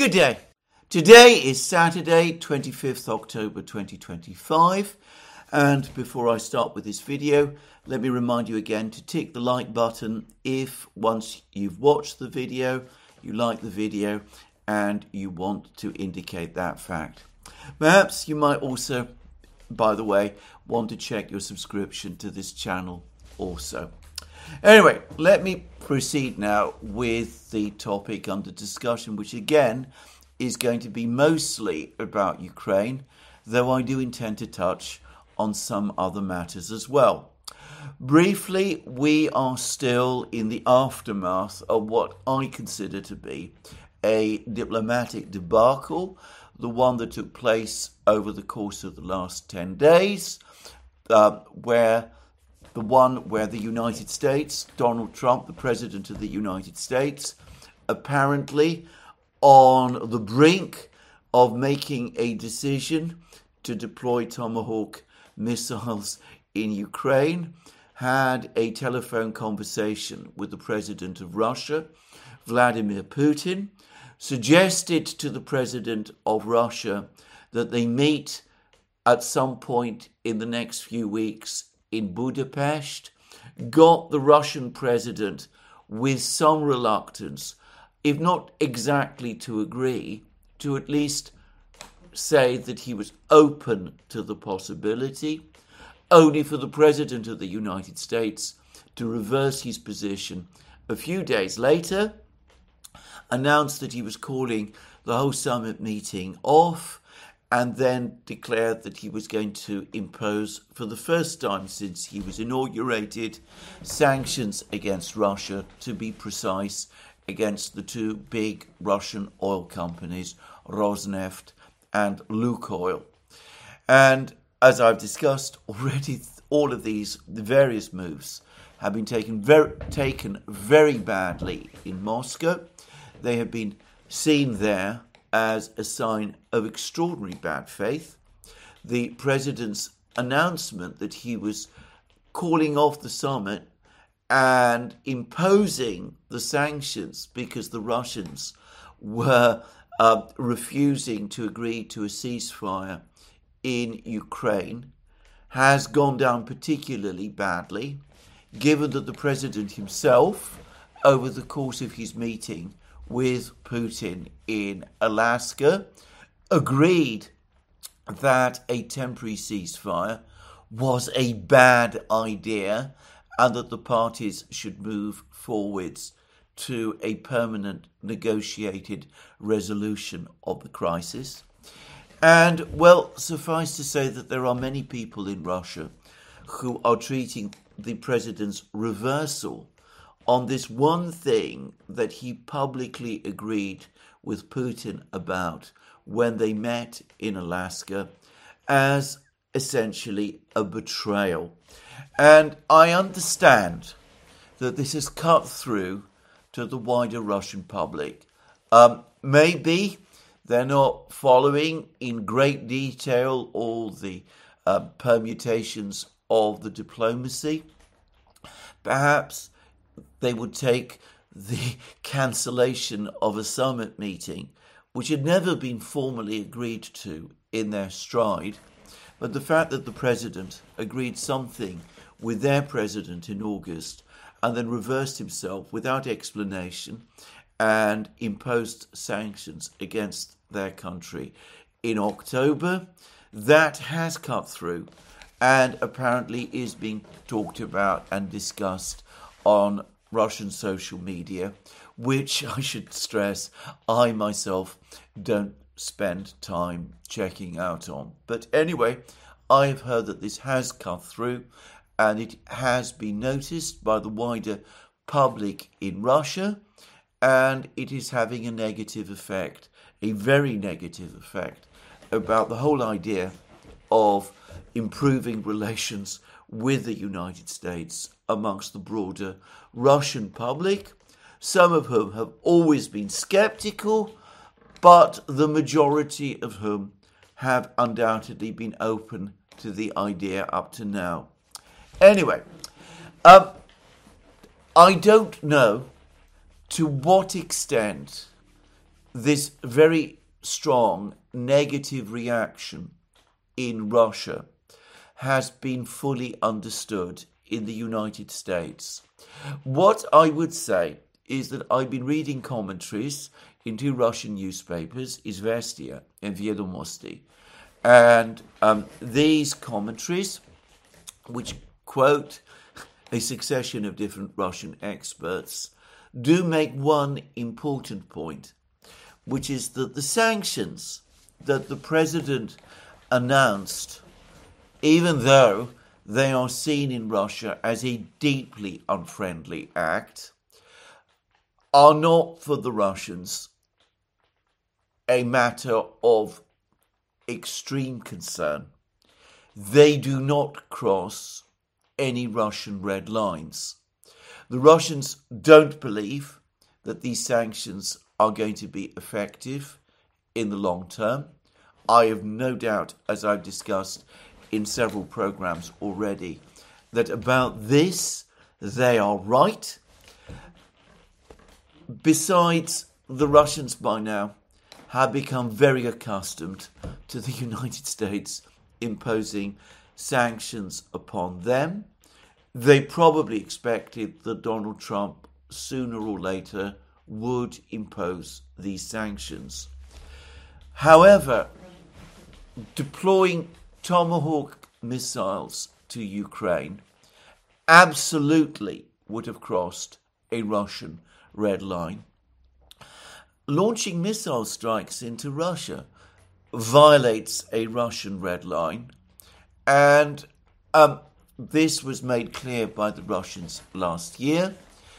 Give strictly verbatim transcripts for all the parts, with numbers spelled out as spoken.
Good day. Today is Saturday, twenty-fifth October twenty twenty-five, and before I start with this video, let me remind you again to tick the like button if once you've watched the video, you like the video and you want to indicate that fact. Perhaps you might also, by the way, want to check your subscription to this channel also. Anyway, let me proceed now with the topic under discussion, which again is going to be mostly about Ukraine, though I do intend to touch on some other matters as well. Briefly, we are still in the aftermath of what I consider to be a diplomatic debacle, the one that took place over the course of the last ten days, uh, where the one where the United States, Donald Trump, the President of the United States, apparently on the brink of making a decision to deploy Tomahawk missiles in Ukraine, had a telephone conversation with the President of Russia, Vladimir Putin, suggested to the President of Russia that they meet at some point in the next few weeks in Budapest, got the Russian president with some reluctance, if not exactly to agree, to at least say that he was open to the possibility, only for the President of the United States to reverse his position a few days later, announce that he was calling the whole summit meeting off, and then declared that he was going to impose, for the first time since he was inaugurated, sanctions against Russia, to be precise, against the two big Russian oil companies, Rosneft and Lukoil. And as I've discussed already, all of these the various moves have been taken very, taken very badly in Moscow. They have been seen there as a sign of extraordinary bad faith. The president's announcement that he was calling off the summit and imposing the sanctions because the Russians were uh, refusing to agree to a ceasefire in Ukraine has gone down particularly badly, given that the president himself, over the course of his meeting with Putin in Alaska, agreed that a temporary ceasefire was a bad idea and that the parties should move forwards to a permanent negotiated resolution of the crisis. And, well, suffice to say that there are many people in Russia who are treating the president's reversal on this one thing that he publicly agreed with Putin about when they met in Alaska as essentially a betrayal. And I understand that this has cut through to the wider Russian public. Um, maybe they're not following in great detail all the uh, permutations of the diplomacy. Perhaps they would take the cancellation of a summit meeting, which had never been formally agreed to, in their stride. But the fact that the president agreed something with their president in August and then reversed himself without explanation and imposed sanctions against their country in October, that has cut through and apparently is being talked about and discussed on Russian social media, which I should stress I myself don't spend time checking out on. But anyway, I have heard that this has cut through and it has been noticed by the wider public in Russia, and it is having a negative effect, a very negative effect, about the whole idea of improving relations with the United States amongst the broader Russian public, some of whom have always been skeptical, but the majority of whom have undoubtedly been open to the idea up to now. Anyway, um, I don't know to what extent this very strong negative reaction in Russia has been fully understood in the United States. What I would say is that I've been reading commentaries in two Russian newspapers, Izvestia and Vedomosti, and um, these commentaries, which quote a succession of different Russian experts, do make one important point, which is that the sanctions that the president announced, even though they are seen in Russia as a deeply unfriendly act, are not for the Russians a matter of extreme concern. They do not cross any Russian red lines. The Russians don't believe that these sanctions are going to be effective in the long term. I have no doubt, as I've discussed in several programs already, that about this they are right. Besides, the Russians by now have become very accustomed to the United States imposing sanctions upon them. They probably expected that Donald Trump sooner or later would impose these sanctions. However, deploying Tomahawk missiles to Ukraine absolutely would have crossed a Russian red line. Launching missile strikes into Russia violates a Russian red line, and um, this was made clear by the Russians last year.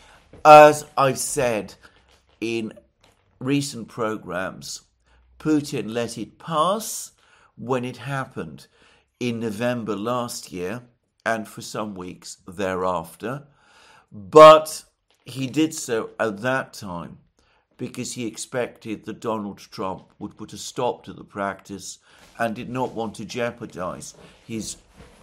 As I've said in recent programs, Putin let it pass when it happened in November last year and for some weeks thereafter, but he did so at that time because he expected that Donald Trump would put a stop to the practice and did not want to jeopardize his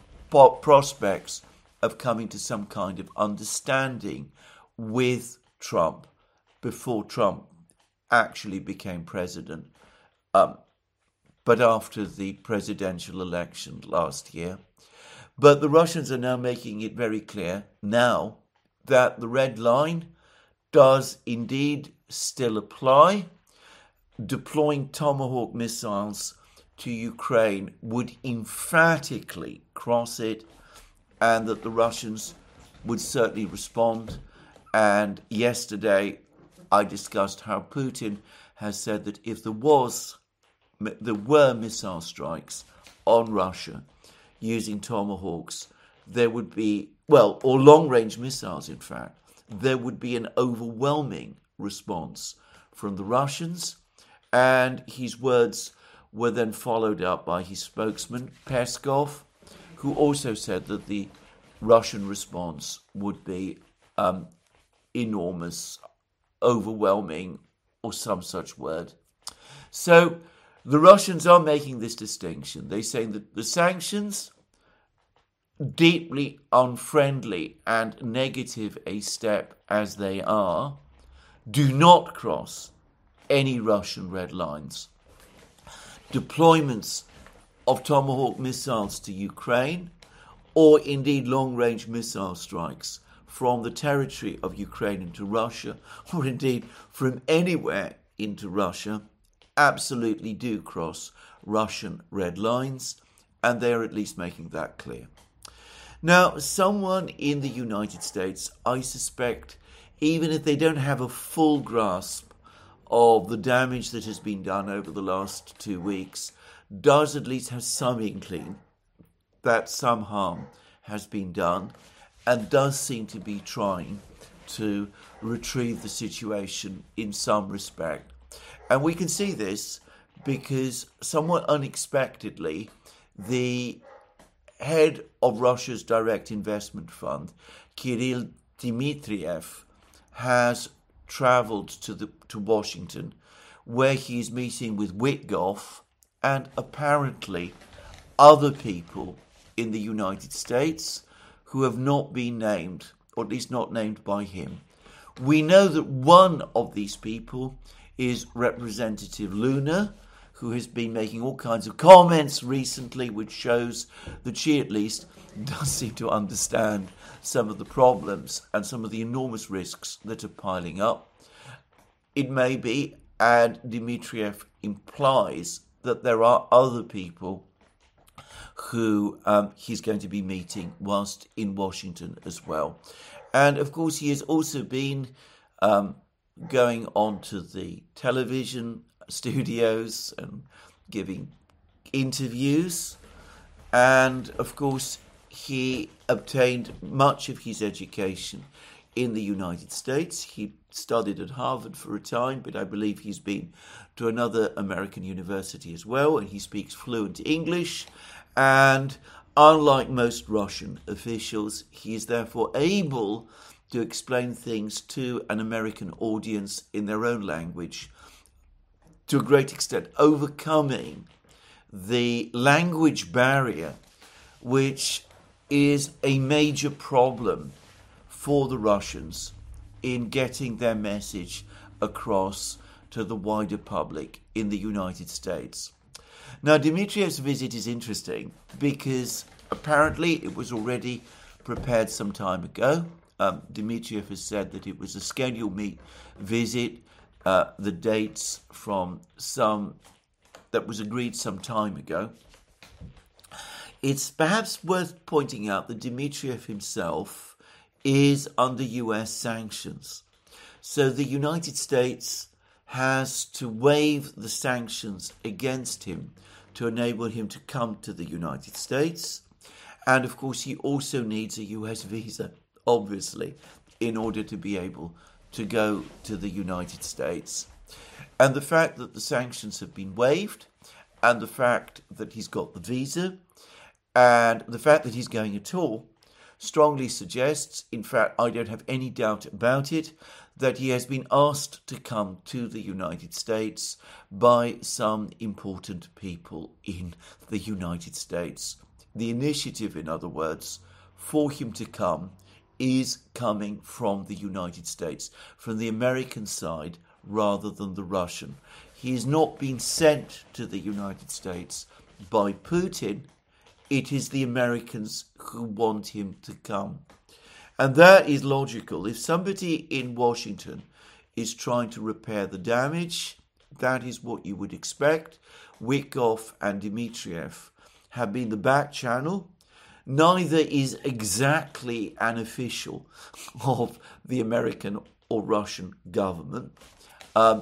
prospects of coming to some kind of understanding with Trump before Trump actually became president, um, but after the presidential election last year. But the Russians are now making it very clear now that the red line does indeed still apply. Deploying Tomahawk missiles to Ukraine would emphatically cross it, and that the Russians would certainly respond. And yesterday I discussed how Putin has said that if there was, there were missile strikes on Russia using Tomahawks, there would be, well, or long-range missiles, in fact, there would be an overwhelming response from the Russians. And his words were then followed up by his spokesman, Peskov, who also said that the Russian response would be um, enormous, overwhelming, or some such word. So the Russians are making this distinction. They're saying that the sanctions, deeply unfriendly and negative a step as they are, do not cross any Russian red lines. Deployments of Tomahawk missiles to Ukraine, or indeed long-range missile strikes from the territory of Ukraine into Russia, or indeed from anywhere into Russia, absolutely do cross Russian red lines, and they're at least making that clear. Now, someone in the United States, I suspect, even if they don't have a full grasp of the damage that has been done over the last two weeks, does at least have some inkling that some harm has been done, and does seem to be trying to retrieve the situation in some respect. And we can see this because somewhat unexpectedly, the head of Russia's direct investment fund, Kirill Dmitriev, has travelled to the to Washington, where he's meeting with Witkoff and apparently other people in the United States who have not been named, or at least not named by him. We know that one of these people is Representative Luna, who has been making all kinds of comments recently, which shows that she at least does seem to understand some of the problems and some of the enormous risks that are piling up. It may be, and Dmitriev implies, that there are other people who um, he's going to be meeting whilst in Washington as well. And of course, he has also been um, going on to the television studios and giving interviews. And of course, he obtained much of his education in the United States. He studied at Harvard for a time, but I believe he's been to another American university as well, and he speaks fluent English. And unlike most Russian officials, he is therefore able to explain things to an American audience in their own language, to a great extent overcoming the language barrier, which is a major problem for the Russians in getting their message across to the wider public in the United States. Now, Dmitriev's visit is interesting because apparently it was already prepared some time ago. Um, Dmitriev has said that it was a scheduled meet visit, uh, the dates from some that was agreed some time ago. It's perhaps worth pointing out that Dmitriev himself is under U S sanctions. So the United States has to waive the sanctions against him to enable him to come to the United States. And of course, he also needs a U S visa, obviously, in order to be able to go to the United States. And the fact that the sanctions have been waived, and the fact that he's got the visa, and the fact that he's going at all, strongly suggests, in fact, I don't have any doubt about it, that he has been asked to come to the United States by some important people in the United States. The initiative, in other words, for him to come is coming from the United States, from the American side rather than the Russian. He is not being sent to the United States by Putin. It is the Americans who want him to come. And that is logical. If somebody in Washington is trying to repair the damage, that is what you would expect. Witkoff and Dmitriev have been the back channel. Neither is exactly an official of the American or Russian government. Um,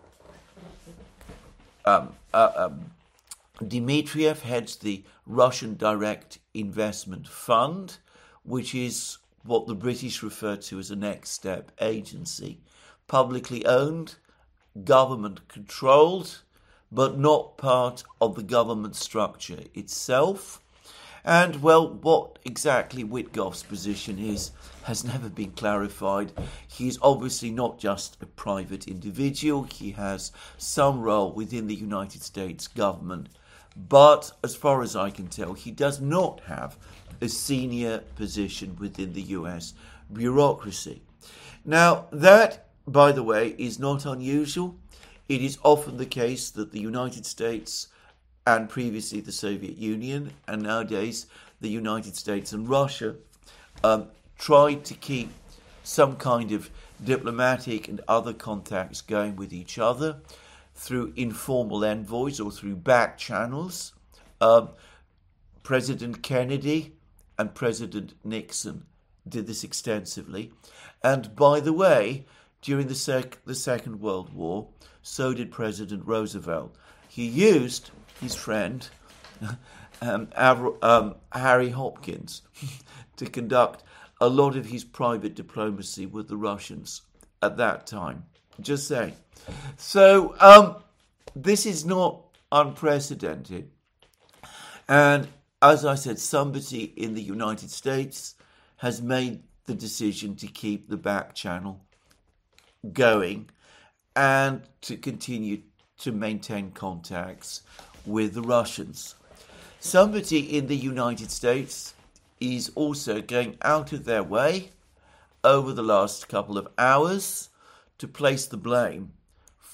um, uh, um, Dmitriev heads the Russian Direct Investment Fund, which is what the British refer to as a next step agency. Publicly owned, government controlled, but not part of the government structure itself. And, well, what exactly Witkoff's position is has never been clarified. He's obviously not just a private individual. He has some role within the United States government. But as far as I can tell, he does not have a senior position within the U S bureaucracy. Now, that, by the way, is not unusual. It is often the case that the United States and previously the Soviet Union, and nowadays the United States and Russia, um, tried to keep some kind of diplomatic and other contacts going with each other through informal envoys or through back channels. Um, President Kennedy and President Nixon did this extensively. And by the way, during the, sec- the Second World War, so did President Roosevelt. He used his friend, um, Aver- um, Harry Hopkins, to conduct a lot of his private diplomacy with the Russians at that time. Just saying. So um, this is not unprecedented. And as I said, somebody in the United States has made the decision to keep the back channel going and to continue to maintain contacts with the Russians. Somebody in the United States is also going out of their way over the last couple of hours to place the blame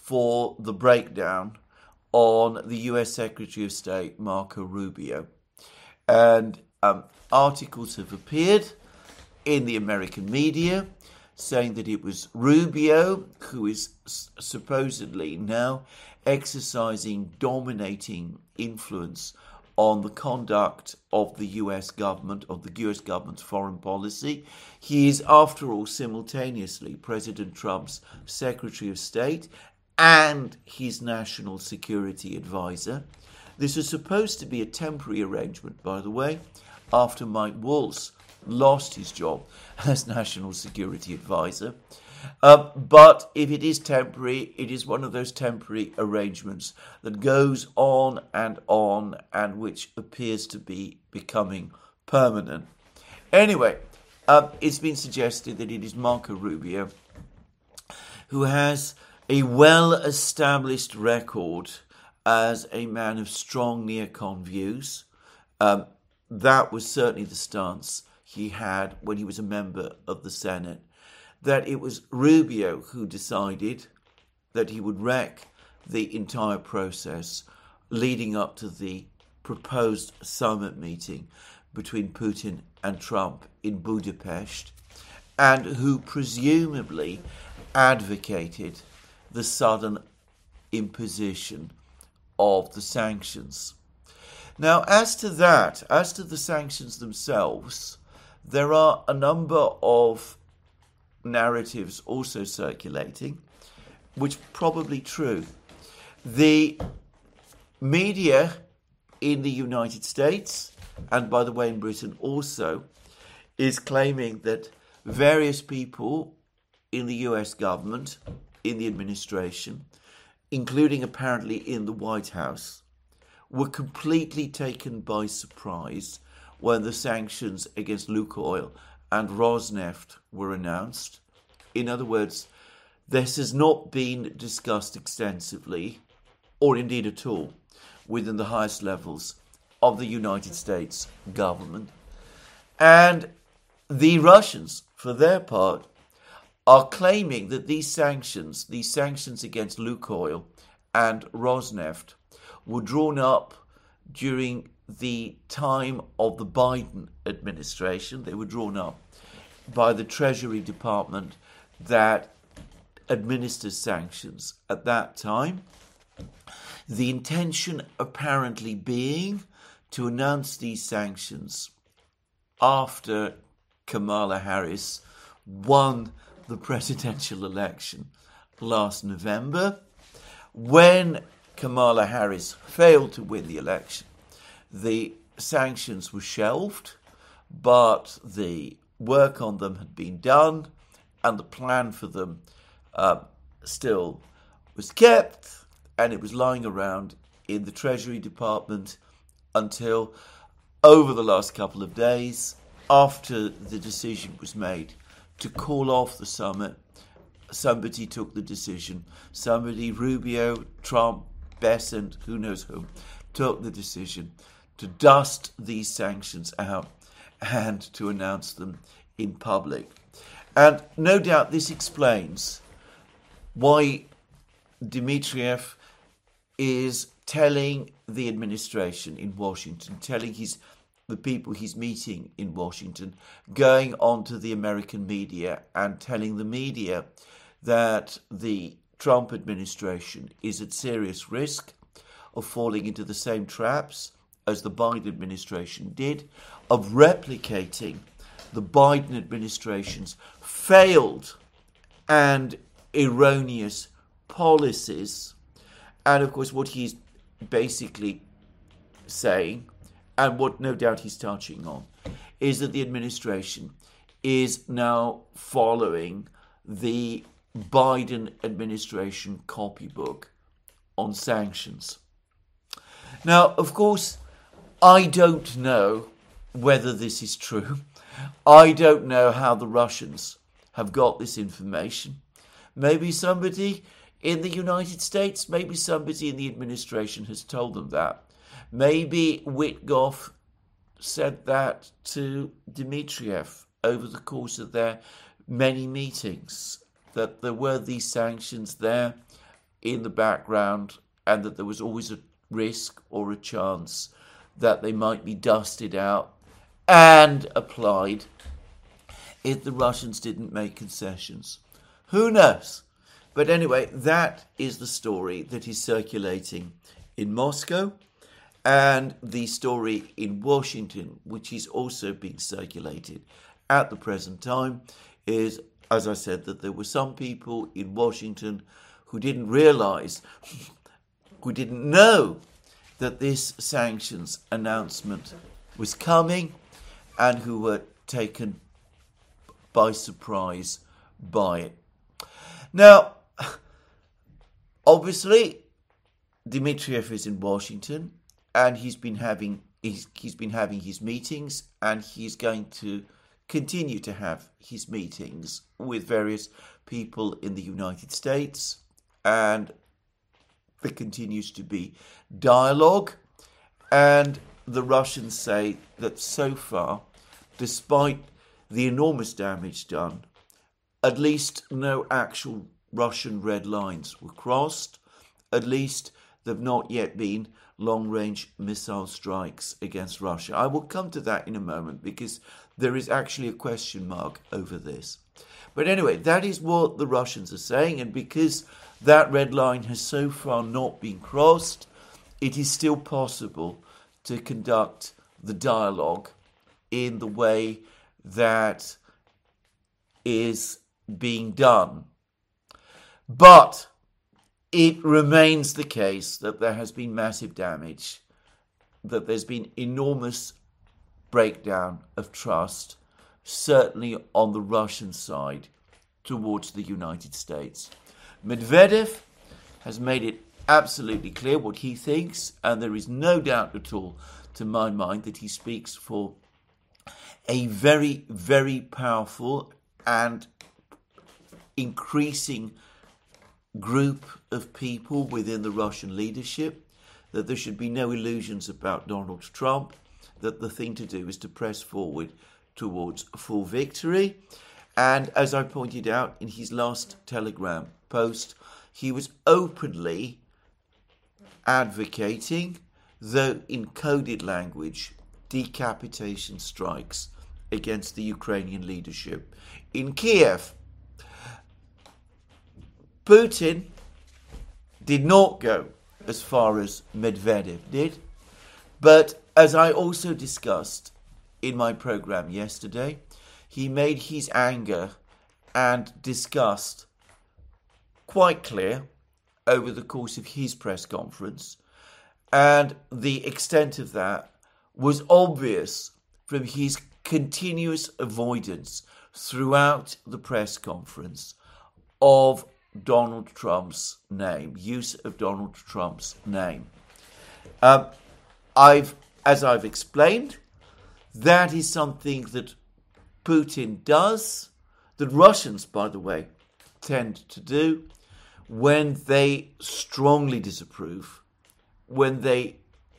for the breakdown on the U S Secretary of State, Marco Rubio. And um, articles have appeared in the American media saying that it was Rubio who is s- supposedly now exercising dominating influence on the conduct of the U S government, of the U S government's foreign policy. He is, after all, simultaneously President Trump's Secretary of State and his national security advisor. This is supposed to be a temporary arrangement, by the way, after Mike Waltz lost his job as national security advisor. Uh, but if it is temporary, it is one of those temporary arrangements that goes on and on and which appears to be becoming permanent. Anyway, uh, it's been suggested that it is Marco Rubio who has a well-established record as a man of strong neocon views. Um, that was certainly the stance he had when he was a member of the Senate. That it was Rubio who decided that he would wreck the entire process leading up to the proposed summit meeting between Putin and Trump in Budapest, and who presumably advocated the sudden imposition of the sanctions. Now, as to that, as to the sanctions themselves, there are a number of narratives also circulating, which are probably true. The media in the United States, and by the way in Britain also, is claiming that various people in the U S government, in the administration, including apparently in the White House, were completely taken by surprise when the sanctions against Lukoil and Rosneft were announced. In other words, this has not been discussed extensively, or indeed at all, within the highest levels of the United States government. And the Russians, for their part, are claiming that these sanctions, these sanctions against Lukoil and Rosneft, were drawn up during the time of the Biden administration. They were drawn up by the Treasury Department that administers sanctions at that time. The intention apparently being to announce these sanctions after Kamala Harris won the presidential election last November. When Kamala Harris failed to win the election, the sanctions were shelved, but the work on them had been done, and the plan for them uh, still was kept, and it was lying around in the Treasury Department until over the last couple of days, after the decision was made to call off the summit. Somebody took the decision. Somebody, Rubio, Trump, Bessent, who knows whom, took the decision to dust these sanctions out and to announce them in public. And no doubt this explains why Dmitriev is telling the administration in Washington, telling his the people he's meeting in Washington, going on to the American media and telling the media that the Trump administration is at serious risk of falling into the same traps as the Biden administration did, of replicating the Biden administration's failed and erroneous policies. And of course, what he's basically saying, and what no doubt he's touching on, is that the administration is now following the Biden administration copybook on sanctions. Now, of course, I don't know whether this is true. I don't know how the Russians have got this information. Maybe somebody in the United States, maybe somebody in the administration has told them that. Maybe Witkoff said that to Dmitriev over the course of their many meetings, that there were these sanctions there in the background, and that there was always a risk or a chance that they might be dusted out and applied if the Russians didn't make concessions. Who knows? But anyway, that is the story that is circulating in Moscow, and the story in Washington, which is also being circulated at the present time, is, as I said, that there were some people in Washington who didn't realize, who didn't know that this sanctions announcement was coming, and who were taken by surprise by it. Now, obviously, Dmitriev is in Washington, and he's been having he's, he's been having his meetings, and he's going to continue to have his meetings with various people in the United States, and there continues to be dialogue. And the Russians say that so far, despite the enormous damage done, at least no actual Russian red lines were crossed. At least there have not yet been long-range missile strikes against Russia. I will come to that in a moment, because there is actually a question mark over this. But anyway, that is what the Russians are saying, and because that red line has so far not been crossed, it is still possible to conduct the dialogue in the way that is being done. But it remains the case that there has been massive damage, that there's been enormous breakdown of trust, certainly on the Russian side, towards the United States. Medvedev has made it absolutely clear what he thinks, and there is no doubt at all, to my mind, that he speaks for a very, very powerful and increasing group of people within the Russian leadership, that there should be no illusions about Donald Trump, that the thing to do is to press forward towards full victory. And as I pointed out in his last Telegram post, he was openly advocating, though in coded language, decapitation strikes against the Ukrainian leadership in Kiev. Putin did not go as far as Medvedev did, but as I also discussed in my program yesterday, he made his anger and disgust quite clear over the course of his press conference, and the extent of that was obvious from his continuous avoidance throughout the press conference of Donald Trump's name, use of Donald Trump's name. Um, I've, as I've explained, that is something that Putin does, that Russians, by the way, tend to do when they strongly disapprove, when they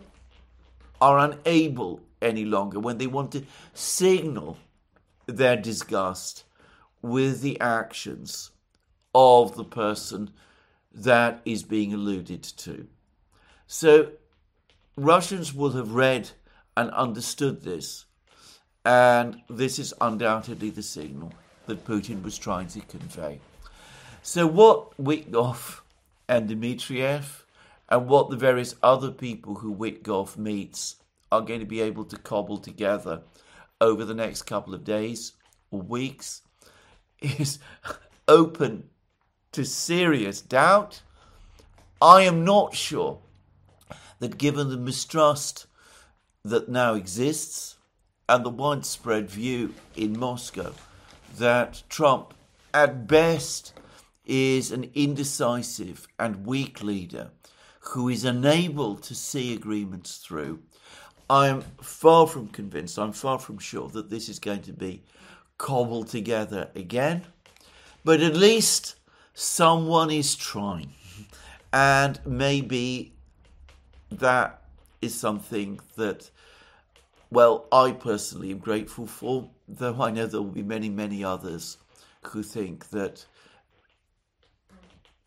are unable any longer, when they want to signal their disgust with the actions of the person that is being alluded to. So Russians will have read and understood this, and this is undoubtedly the signal that Putin was trying to convey. So what Witkoff and Dmitriev and what the various other people who Witkoff meets are going to be able to cobble together over the next couple of days or weeks is open to serious doubt. I am not sure that, given the mistrust that now exists and the widespread view in Moscow that Trump at best is an indecisive and weak leader who is unable to see agreements through, I am far from convinced, I'm far from sure that this is going to be cobbled together again. But at least someone is trying, and maybe that is something that, well, I personally am grateful for, though I know there will be many, many others who think that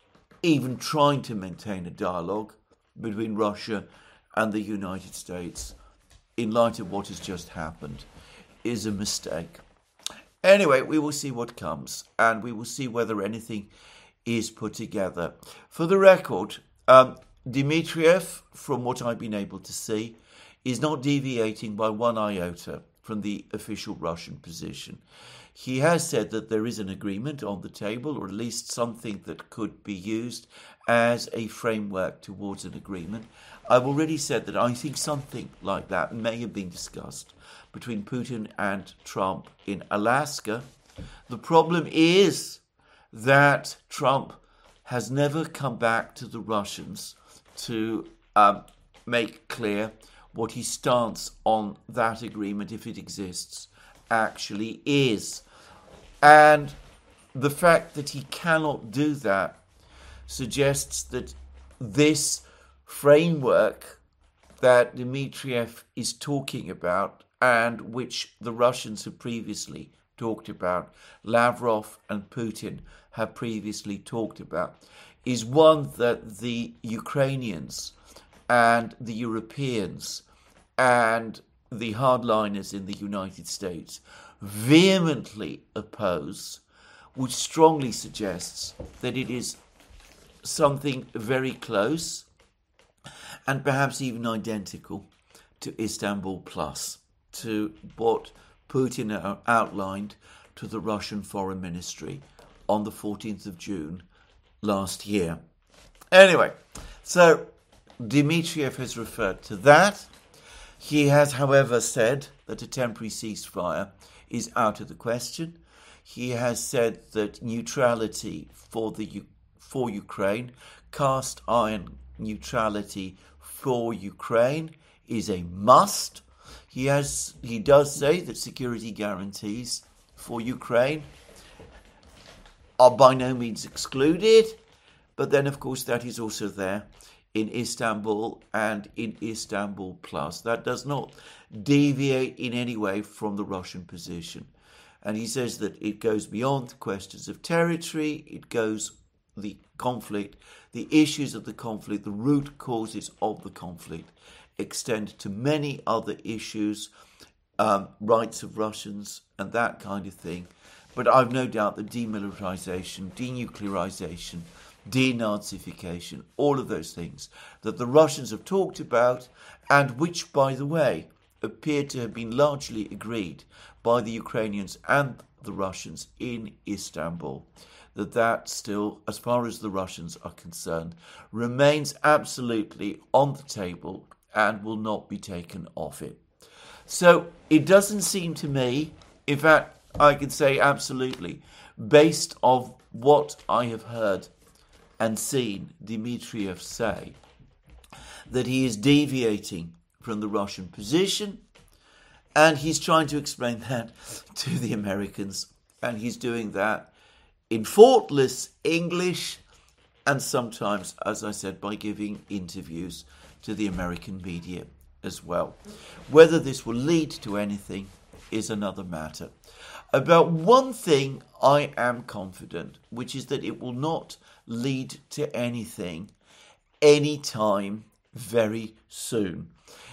even trying to maintain a dialogue between Russia and the United States in light of what has just happened is a mistake. Anyway, we will see what comes, and we will see whether anything is put together. For the record, um, Dmitriev, from what I've been able to see, is not deviating by one iota from the official Russian position. He has said that there is an agreement on the table, or at least something that could be used as a framework towards an agreement. I've already said that I think something like that may have been discussed between Putin and Trump in Alaska. The problem is that Trump has never come back to the Russians to um, make clear what his stance on that agreement, if it exists, actually is. And the fact that he cannot do that suggests that this framework that Dmitriev is talking about, and which the Russians have previously talked about, Lavrov and Putin have previously talked about, is one that the Ukrainians and the Europeans and the hardliners in the United States vehemently oppose, which strongly suggests that it is something very close and perhaps even identical to Istanbul Plus, to what Putin outlined to the Russian Foreign Ministry on the fourteenth of June last year. Anyway, so Dmitriev has referred to that. He has, however, said that a temporary ceasefire is out of the question. He has said that neutrality for the for Ukraine, cast iron neutrality for Ukraine, is a must. He has he does say that security guarantees for Ukraine are by no means excluded, but then of course that is also there in Istanbul and in Istanbul Plus. That does not deviate in any way from the Russian position. And he says that it goes beyond questions of territory, it goes the conflict, the issues of the conflict, the root causes of the conflict extend to many other issues, um, rights of Russians and that kind of thing. But I've no doubt that demilitarization, denuclearization, denazification, all of those things that the Russians have talked about, and which, by the way, appear to have been largely agreed by the Ukrainians and the Russians in Istanbul, that that still, as far as the Russians are concerned, remains absolutely on the table and will not be taken off it. So it doesn't seem to me, in fact, I can say absolutely, based on what I have heard and seen Dmitriev say, that he is deviating from the Russian position, and he's trying to explain that to the Americans, and he's doing that in faultless English, and sometimes, as I said, by giving interviews to the American media as well. Whether this will lead to anything is another matter. About one thing I am confident, which is that it will not lead to anything anytime very soon.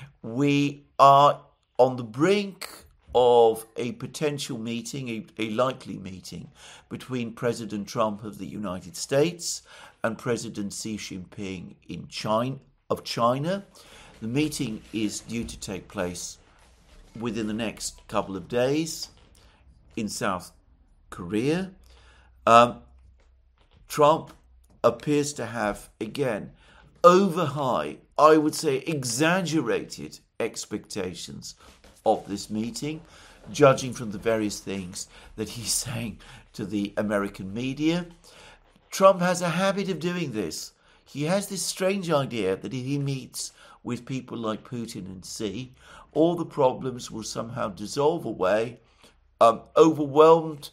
We are on the brink of a potential meeting, a, a likely meeting, between President Trump of the United States and President Xi Jinping in China, of China. The meeting is due to take place within the next couple of days in South Korea. Um, Trump appears to have, again, over high, I would say exaggerated expectations of this meeting, judging from the various things that he's saying to the American media. Trump has a habit of doing this. He has this strange idea that if he meets with people like Putin and Xi, all the problems will somehow dissolve away, um, overwhelmed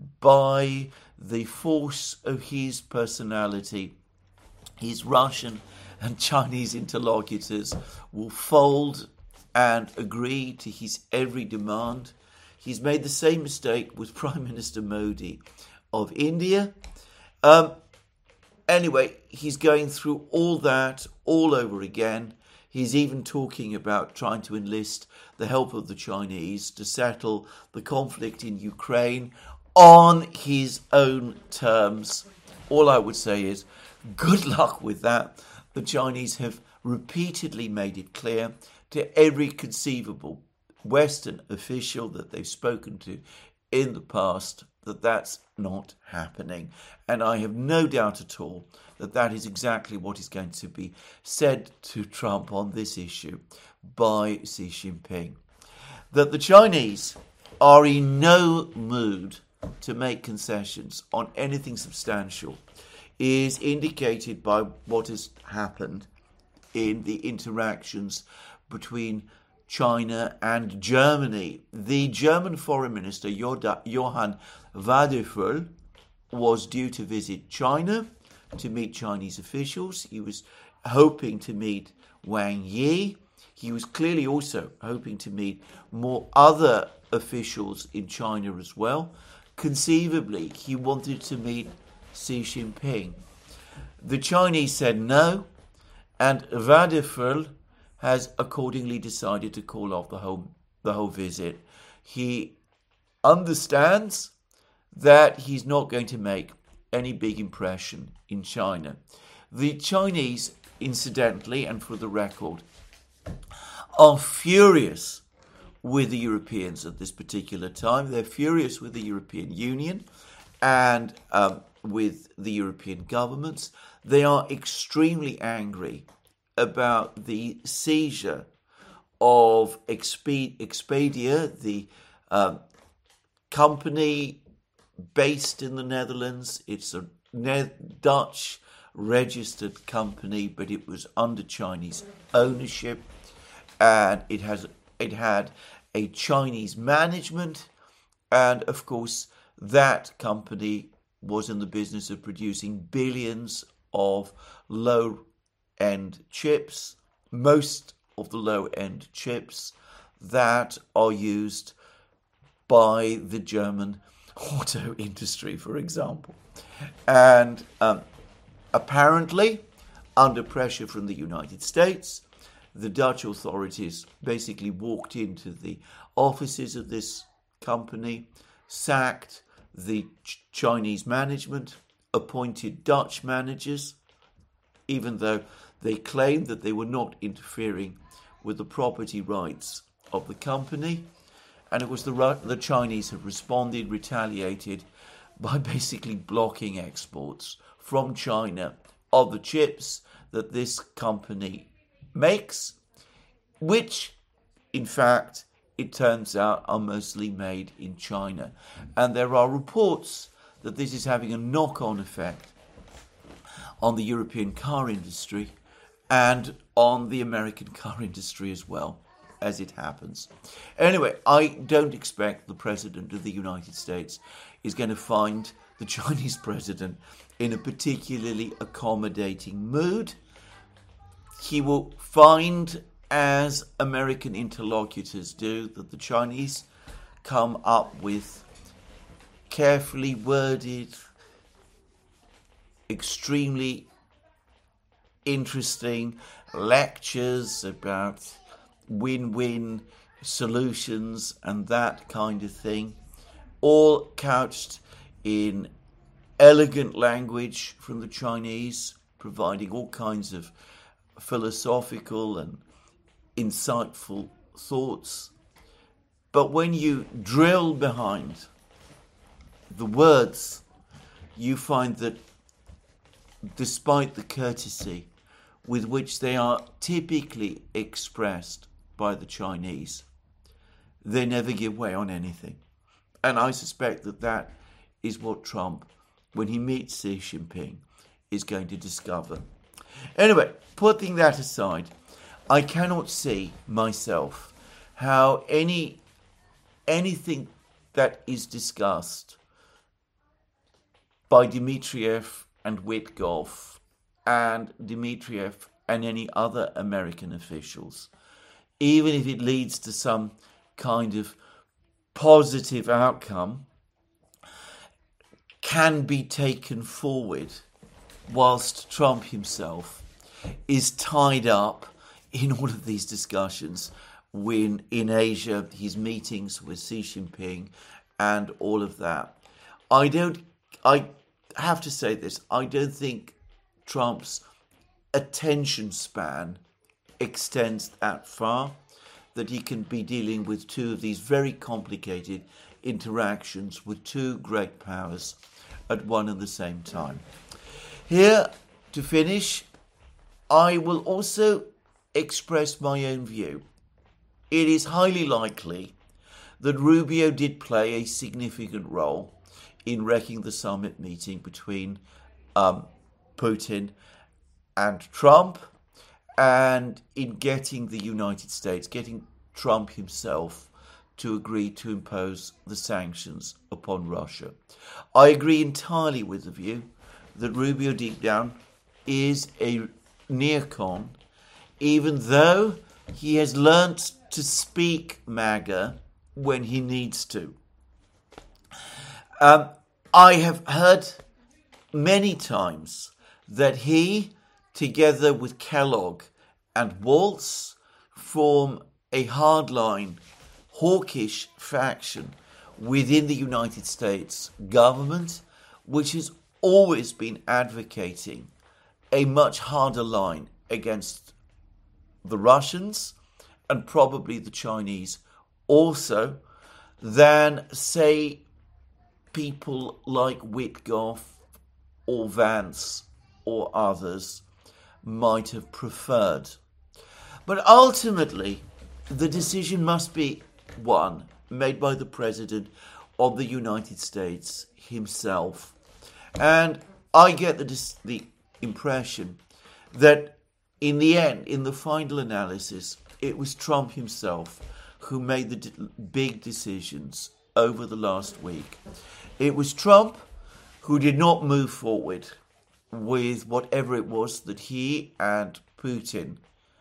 by the force of his personality. His Russian and Chinese interlocutors will fold and agree to his every demand. He's made the same mistake with Prime Minister Modi of India. Um, Anyway, he's going through all that all over again. He's even talking about trying to enlist the help of the Chinese to settle the conflict in Ukraine on his own terms. All I would say is, good luck with that. The Chinese have repeatedly made it clear to every conceivable Western official that they've spoken to in the past that that's not happening. And I have no doubt at all that that is exactly what is going to be said to Trump on this issue by Xi Jinping. That the Chinese are in no mood to make concessions on anything substantial is indicated by what has happened in the interactions between China and Germany. The German Foreign Minister Johann Vadeful was due to visit China to meet Chinese officials. He was hoping to meet Wang Yi. He was clearly also hoping to meet more other officials in China as well. Conceivably, he wanted to meet Xi Jinping. The Chinese said no, and Vadeful has accordingly decided to call off the whole the whole visit. He understands that he's not going to make any big impression in China. The Chinese, incidentally, and for the record, are furious with the Europeans at this particular time. They're furious with the European Union and um, with the European governments. They are extremely angry about the seizure of Expedia, the uh, company based in the Netherlands. It's a ne- Dutch registered company, but it was under Chinese ownership, and it has it had a Chinese management, and of course that company was in the business of producing billions of low-end chips, most of the low-end chips that are used by the German auto industry, for example. And um, apparently, under pressure from the United States, the Dutch authorities basically walked into the offices of this company, sacked the Ch- Chinese management, appointed Dutch managers, even though they claimed that they were not interfering with the property rights of the company. And it was the, the Chinese have responded, retaliated by basically blocking exports from China of the chips that this company makes, which, in fact, it turns out are mostly made in China. And there are reports that this is having a knock-on effect on the European car industry and on the American car industry as well, as it happens. Anyway, I don't expect the President of the United States is going to find the Chinese president in a particularly accommodating mood. He will find, as American interlocutors do, that the Chinese come up with carefully worded, extremely interesting lectures about win-win solutions and that kind of thing, all couched in elegant language from the Chinese, providing all kinds of philosophical and insightful thoughts. But when you drill behind the words, you find that despite the courtesy with which they are typically expressed by the Chinese, they never give way on anything. And I suspect that that is what Trump, when he meets Xi Jinping, is going to discover. Anyway, putting that aside, I cannot see myself how any anything that is discussed by Dmitriev and Witkoff and Dmitriev and any other American officials, even if it leads to some kind of positive outcome, can be taken forward whilst Trump himself is tied up in all of these discussions when in Asia, his meetings with Xi Jinping and all of that. I don't, I have to say this, I don't think Trump's attention span extends that far, that he can be dealing with two of these very complicated interactions with two great powers at one and the same time. Here, to finish, I will also express my own view. It is highly likely that Rubio did play a significant role in wrecking the summit meeting between um, Putin and Trump, and in getting the United States, getting Trump himself to agree to impose the sanctions upon Russia. I agree entirely with the view that Rubio deep down is a neocon, even though he has learnt to speak MAGA when he needs to. Um, I have heard many times that he, together with Kellogg and Waltz, form a hardline, hawkish faction within the United States government, which has always been advocating a much harder line against the Russians and probably the Chinese also than, say, people like Witkoff or Vance or others might have preferred. But ultimately, the decision must be one made by the President of the United States himself. And I get the, the impression that in the end, in the final analysis, it was Trump himself who made the d- big decisions over the last week. It was Trump who did not move forward with whatever it was that he and Putin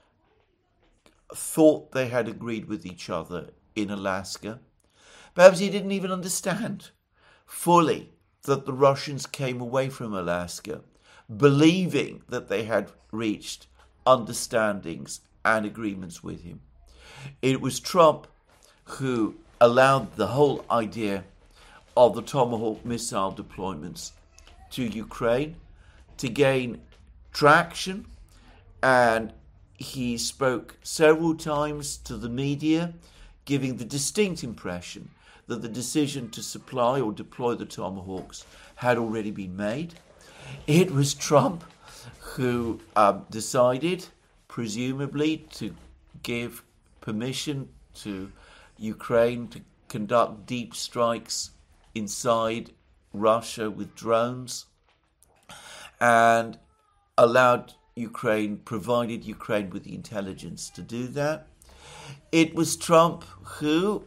thought they had agreed with each other in Alaska. Perhaps he didn't even understand fully that the Russians came away from Alaska believing that they had reached understandings and agreements with him. It was Trump who allowed the whole idea of the Tomahawk missile deployments to Ukraine to gain traction, and he spoke several times to the media, giving the distinct impression that the decision to supply or deploy the Tomahawks had already been made. It was Trump who um, decided, presumably, to give permission to Ukraine to conduct deep strikes inside Russia with drones, and allowed Ukraine, provided Ukraine with the intelligence to do that. It was Trump who,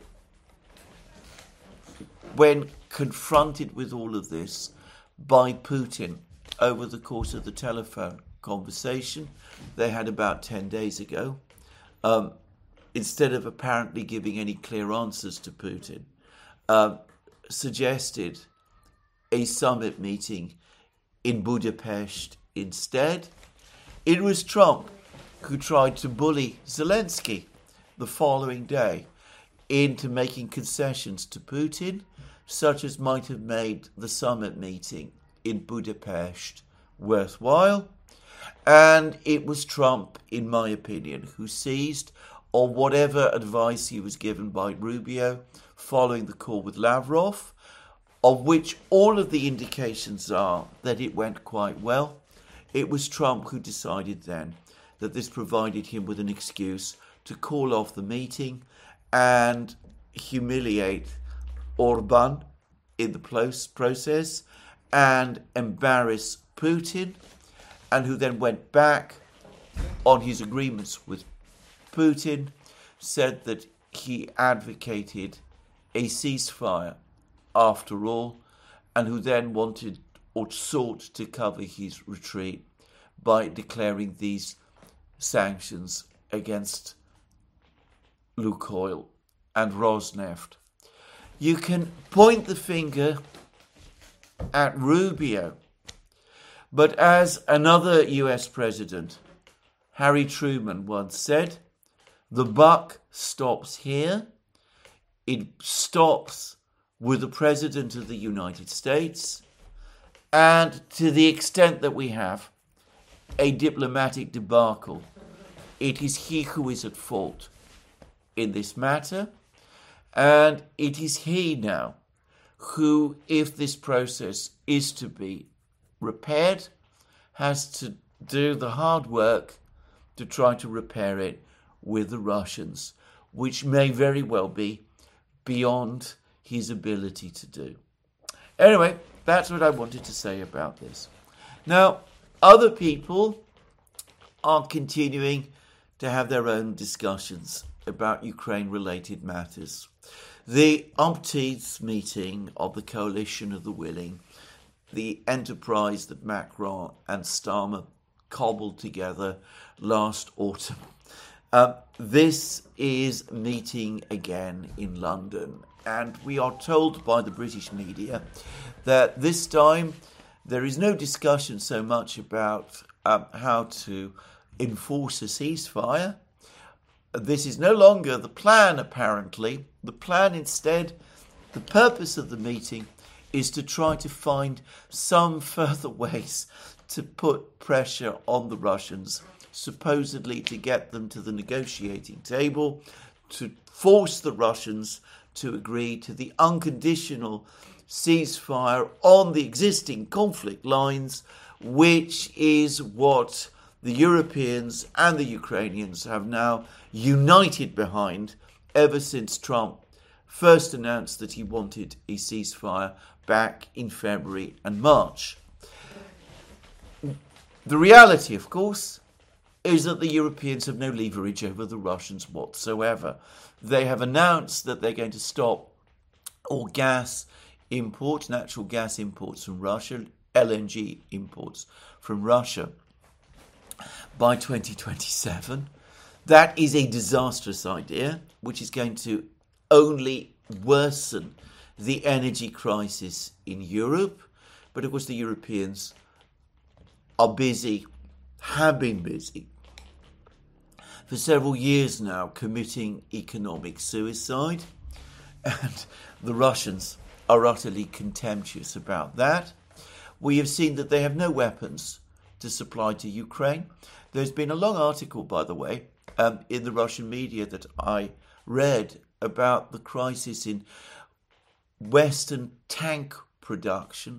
when confronted with all of this by Putin over the course of the telephone conversation they had about ten days ago, um, instead of apparently giving any clear answers to Putin, uh, suggested a summit meeting in Budapest instead. It was Trump who tried to bully Zelensky the following day into making concessions to Putin, such as might have made the summit meeting in Budapest worthwhile. And it was Trump, in my opinion, who seized on whatever advice he was given by Rubio following the call with Lavrov, of which all of the indications are that it went quite well. It was Trump who decided then that this provided him with an excuse to call off the meeting and humiliate Orban in the process and embarrass Putin, and who then went back on his agreements with Putin, said that he advocated a ceasefire after all, and who then wanted or sought to cover his retreat by declaring these sanctions against Lukoil and Rosneft. You can point the finger at Rubio, But as another U S president, Harry Truman, once said, the buck stops here. It stops with the President of the United States. And to the extent that we have a diplomatic debacle, it is he who is at fault in this matter. And it is he now who, if this process is to be repaired, has to do the hard work to try to repair it with the Russians, which may very well be beyond his ability to do. Anyway, that's what I wanted to say about this. Now, other people are continuing to have their own discussions about Ukraine-related matters. The umpteenth meeting of the Coalition of the Willing, the enterprise that Macron and Starmer cobbled together last autumn. Uh, this is meeting again in London, and we are told by the British media that this time there is no discussion so much about um, how to enforce a ceasefire. This is no longer the plan, apparently. The plan instead, the purpose of the meeting is to try to find some further ways to put pressure on the Russians, supposedly to get them to the negotiating table, to force the Russians to agree to the unconditional ceasefire on the existing conflict lines, which is what the Europeans and the Ukrainians have now united behind ever since Trump first announced that he wanted a ceasefire back in February and March. The reality, of course, is that the Europeans have no leverage over the Russians whatsoever. They have announced that they're going to stop all gas imports, natural gas imports from Russia, L N G imports from Russia by twenty twenty-seven. That is a disastrous idea, which is going to only worsen the energy crisis in Europe. But of course, the Europeans are busy, have been busy for several years now, committing economic suicide. And the Russians are utterly contemptuous about that. We have seen that they have no weapons to supply to Ukraine. There's been a long article, by the way, um, in the Russian media that I read about the crisis in Western tank production,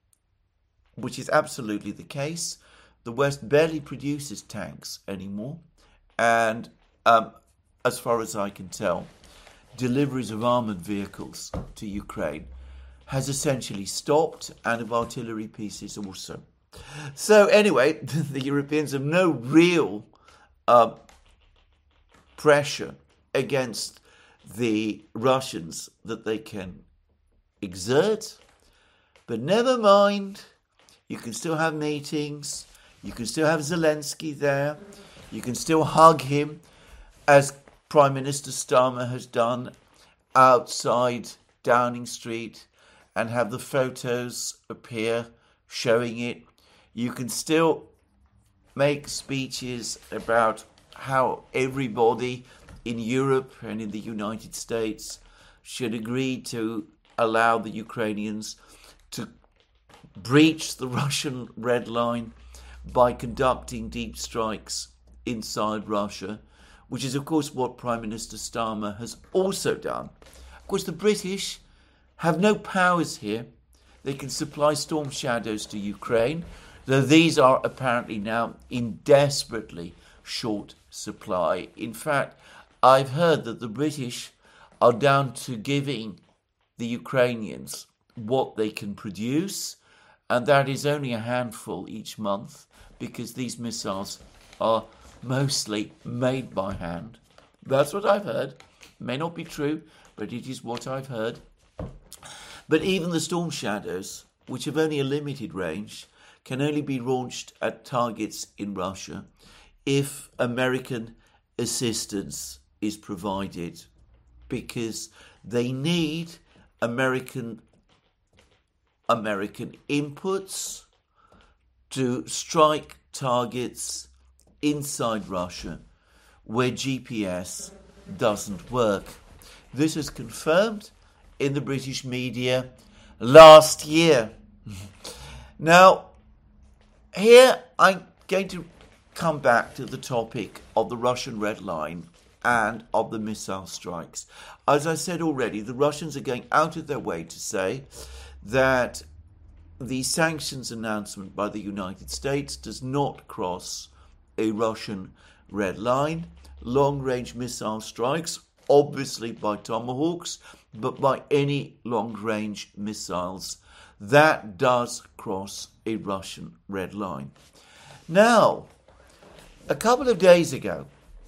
which is absolutely the case. The West barely produces tanks anymore. And um, as far as I can tell, deliveries of armoured vehicles to Ukraine has essentially stopped, and of artillery pieces also. So anyway, the Europeans have no real uh, pressure against the Russians that they can exert. But never mind, you can still have meetings, you can still have Zelensky there, you can still hug him, as Prime Minister Starmer has done, outside Downing Street, and have the photos appear showing it. You can still make speeches about how everybody in Europe and in the United States should agree to allow the Ukrainians to breach the Russian red line by conducting deep strikes inside Russia, which is, of course, what Prime Minister Starmer has also done. Of course, the British have no powers here. They can supply Storm Shadows to Ukraine, though these are apparently now in desperately short supply. In fact, I've heard that the British are down to giving the Ukrainians what they can produce, and that is only a handful each month, because these missiles are mostly made by hand. That's what I've heard. May not be true, but it is what I've heard. But even the Storm Shadows, which have only a limited range, can only be launched at targets in Russia if American assistance is provided, because they need American American inputs to strike targets inside Russia where G P S doesn't work. This is confirmed in the British media last year. Now, here I'm going to come back to the topic of the Russian Red Line and of the missile strikes. As I said already, the Russians are going out of their way to say that the sanctions announcement by the United States does not cross a Russian red line. Long-range missile strikes, obviously by Tomahawks, but by any long-range missiles, that does cross a Russian red line. Now, a couple of days ago,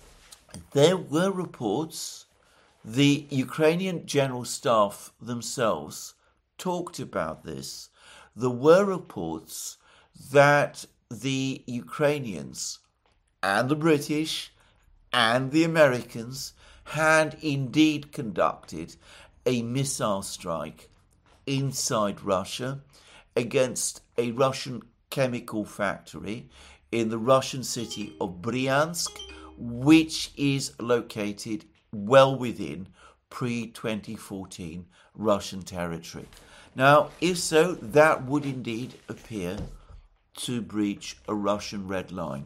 there were reports, the Ukrainian General Staff themselves talked about this. There were reports that the Ukrainians and the British and the Americans had indeed conducted a missile strike inside Russia against a Russian chemical factory in the Russian city of Bryansk, which is located well within pre twenty fourteen Russian territory. Now, if so, that would indeed appear to breach a Russian red line.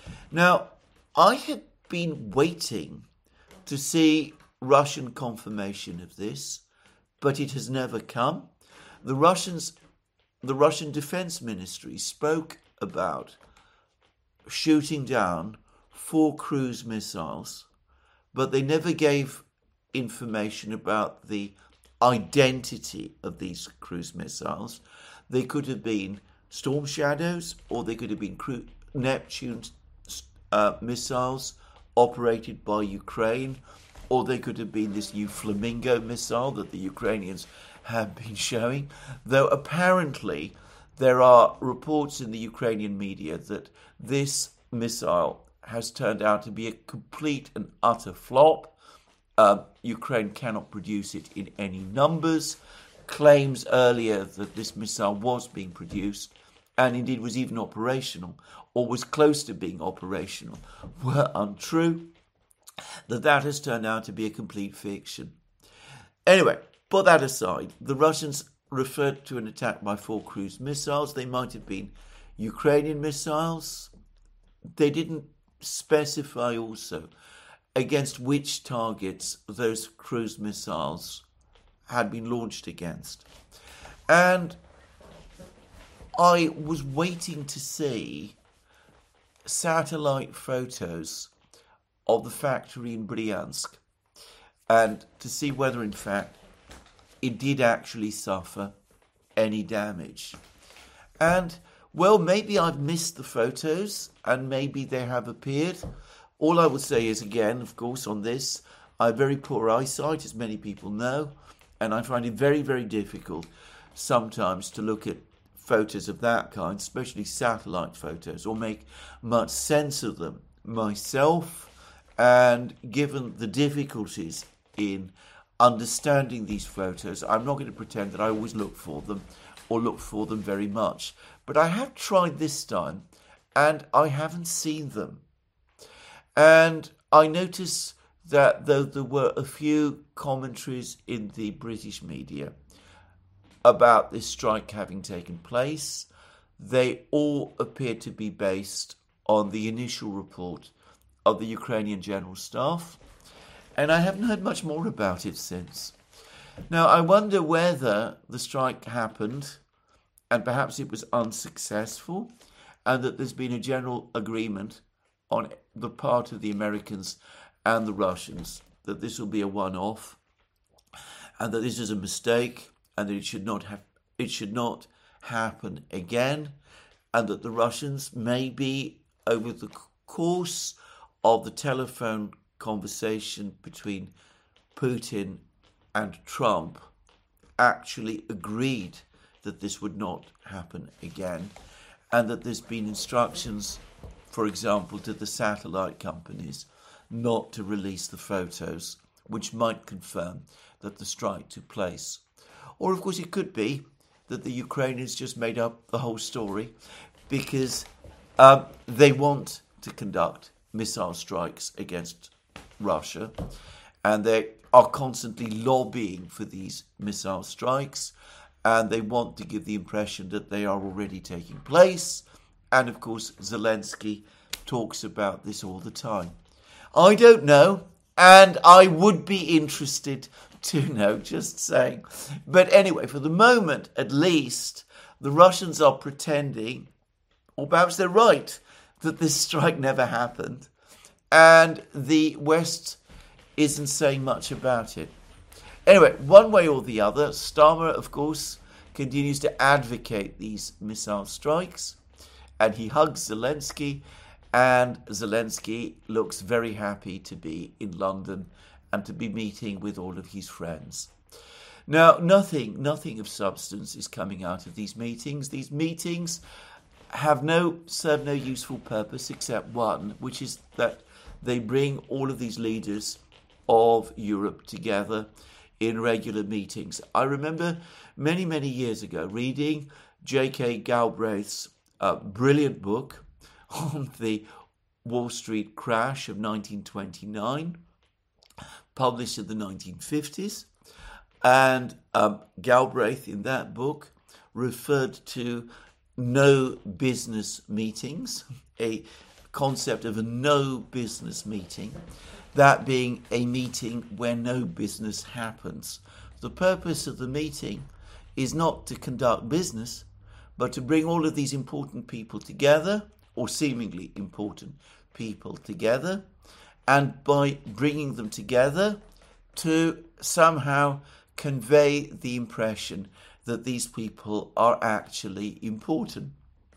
Now, I have been waiting to see Russian confirmation of this, but it has never come. The Russians, the Russian Defense Ministry spoke about shooting down four cruise missiles, but they never gave information about the identity of these cruise missiles. They could have been Storm Shadows, or they could have been cru- Neptune uh, missiles operated by Ukraine, or they could have been this new Flamingo missile that the Ukrainians have been showing. Though apparently there are reports in the Ukrainian media that this missile has turned out to be a complete and utter flop. Uh, Ukraine cannot produce it in any numbers. Claims earlier that this missile was being produced and indeed was even operational or was close to being operational were untrue. That that has turned out to be a complete fiction. Anyway, put that aside. The Russians referred to an attack by four cruise missiles. They might have been Ukrainian missiles. They didn't specify also against which targets those cruise missiles had been launched against. And I was waiting to see satellite photos of the factory in Bryansk and to see whether in fact it did actually suffer any damage. And well, maybe I've missed the photos and maybe they have appeared. All I would say is, again, of course, on this, I have very poor eyesight, as many people know, and I find it very, very difficult sometimes to look at photos of that kind, especially satellite photos, or make much sense of them myself. And given the difficulties in understanding these photos, I'm not going to pretend that I always look for them or look for them very much. But I have tried this time, and I haven't seen them. And I notice that though there were a few commentaries in the British media about this strike having taken place, they all appear to be based on the initial report of the Ukrainian General Staff, and I haven't heard much more about it since. Now, I wonder whether the strike happened and perhaps it was unsuccessful, and that there's been a general agreement on the part of the Americans and the Russians that this will be a one-off, and that this is a mistake, and that it should not have it should not happen again, and that the Russians maybe over the course of the telephone conversation between Putin and Trump actually agreed that this would not happen again, and that there's been instructions, for example, to the satellite companies not to release the photos, which might confirm that the strike took place. Or, of course, it could be that the Ukrainians just made up the whole story. because um, they want to conduct missile strikes against Russia, and they are constantly lobbying for these missile strikes, and they want to give the impression that they are already taking place. And of course, Zelensky talks about this all the time. I don't know, and I would be interested to know, just saying. But anyway, for the moment, at least, the Russians are pretending, or perhaps they're right, that this strike never happened, and the West isn't saying much about it. Anyway, one way or the other, Starmer, of course, continues to advocate these missile strikes, and he hugs Zelensky, and Zelensky looks very happy to be in London and to be meeting with all of his friends. Now, nothing, nothing of substance is coming out of these meetings. These meetings have no serve no useful purpose except one, which is that they bring all of these leaders of Europe together in regular meetings. I remember many, many years ago reading J K Galbraith's uh, brilliant book on the Wall Street crash of nineteen twenty-nine, published in the nineteen fifties. And um, Galbraith, in that book, referred to no business meetings, a concept of a no business meeting, that being a meeting where no business happens. The purpose of the meeting is not to conduct business, but to bring all of these important people together, or seemingly important people together, and by bringing them together to somehow convey the impression that these people are actually important.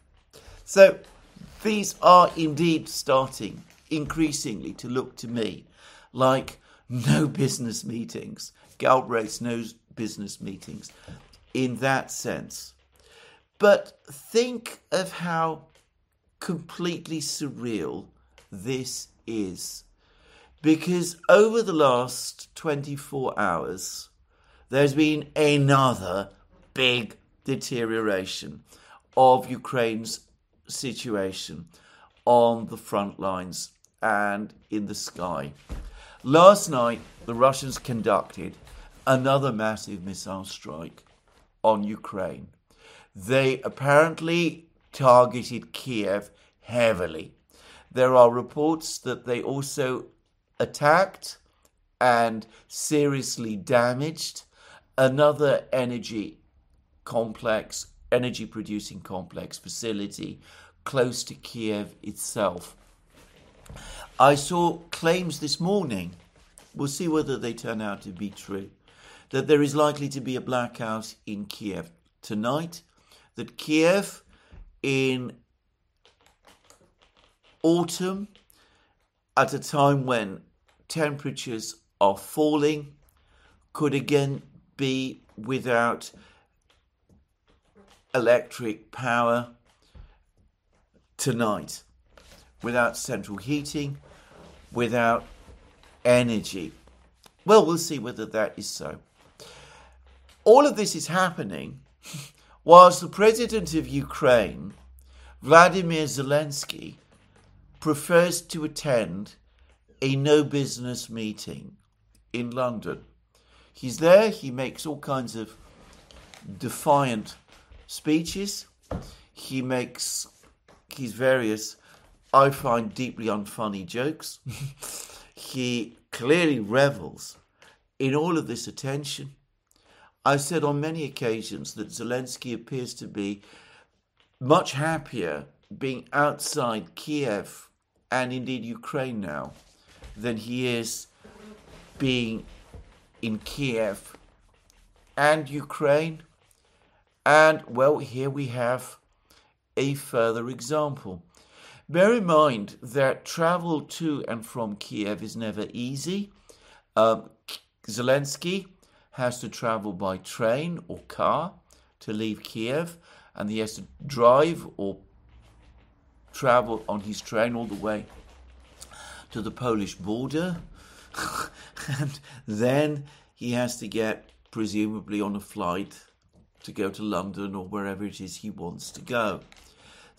So these are indeed starting increasingly to look to me like no business meetings, Galbraith's no business meetings in that sense. But think of how completely surreal this is, because over the last twenty-four hours, there's been another big deterioration of Ukraine's situation on the front lines and in the sky. Last night, the Russians conducted another massive missile strike on Ukraine. They apparently targeted Kiev heavily. There are reports that they also attacked and seriously damaged another energy complex, energy producing complex facility close to Kiev itself. I saw claims this morning, we'll see whether they turn out to be true, that there is likely to be a blackout in Kiev tonight, that Kiev in autumn, at a time when temperatures are falling, could again be without electric power tonight, without central heating, without energy. Well, we'll see whether that is so. All of this is happening whilst the president of Ukraine, Vladimir Zelensky, prefers to attend a no-business meeting in London. He's there, he makes all kinds of defiant speeches. He makes his various, I find, deeply unfunny jokes. He clearly revels in all of this attention. I've said on many occasions that Zelensky appears to be much happier being outside Kiev and indeed Ukraine now than he is being in Kiev and Ukraine. And, well, here we have a further example. Bear in mind that travel to and from Kiev is never easy. Um, Zelensky has to travel by train or car to leave Kiev, and he has to drive or travel on his train all the way to the Polish border. And then he has to get, presumably, on a flight to go to London or wherever it is he wants to go.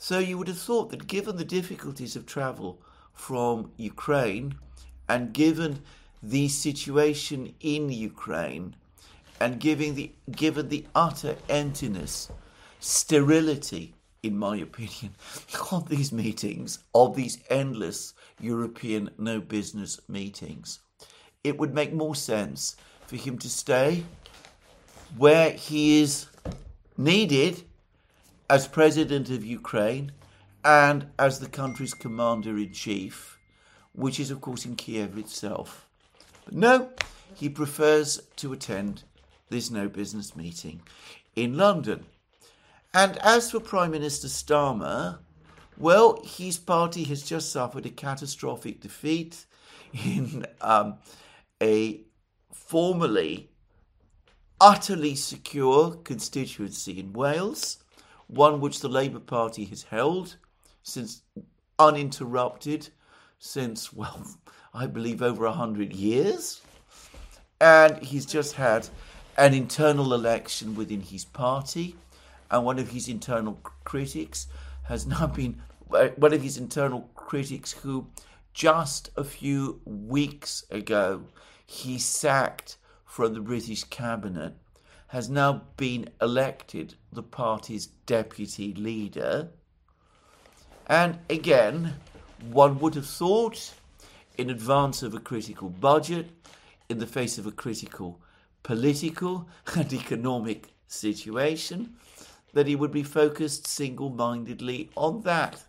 So you would have thought that given the difficulties of travel from Ukraine and given the situation in Ukraine and given the, given the utter emptiness, sterility, in my opinion, of these meetings, of these endless European no-business meetings, it would make more sense for him to stay where he is needed as president of Ukraine and as the country's commander-in-chief, which is, of course, in Kiev itself. But no, he prefers to attend this no-business meeting in London. And as for Prime Minister Starmer, well, his party has just suffered a catastrophic defeat in um, a formerly utterly secure constituency in Wales, one which the Labour Party has held since uninterrupted since, well, I believe over a hundred years. And he's just had an internal election within his party. And one of his internal critics has now been, one of his internal critics who just a few weeks ago he sacked from the British cabinet, has now been elected the party's deputy leader. And again, one would have thought, in advance of a critical budget, in the face of a critical political and economic situation, that he would be focused single-mindedly on that.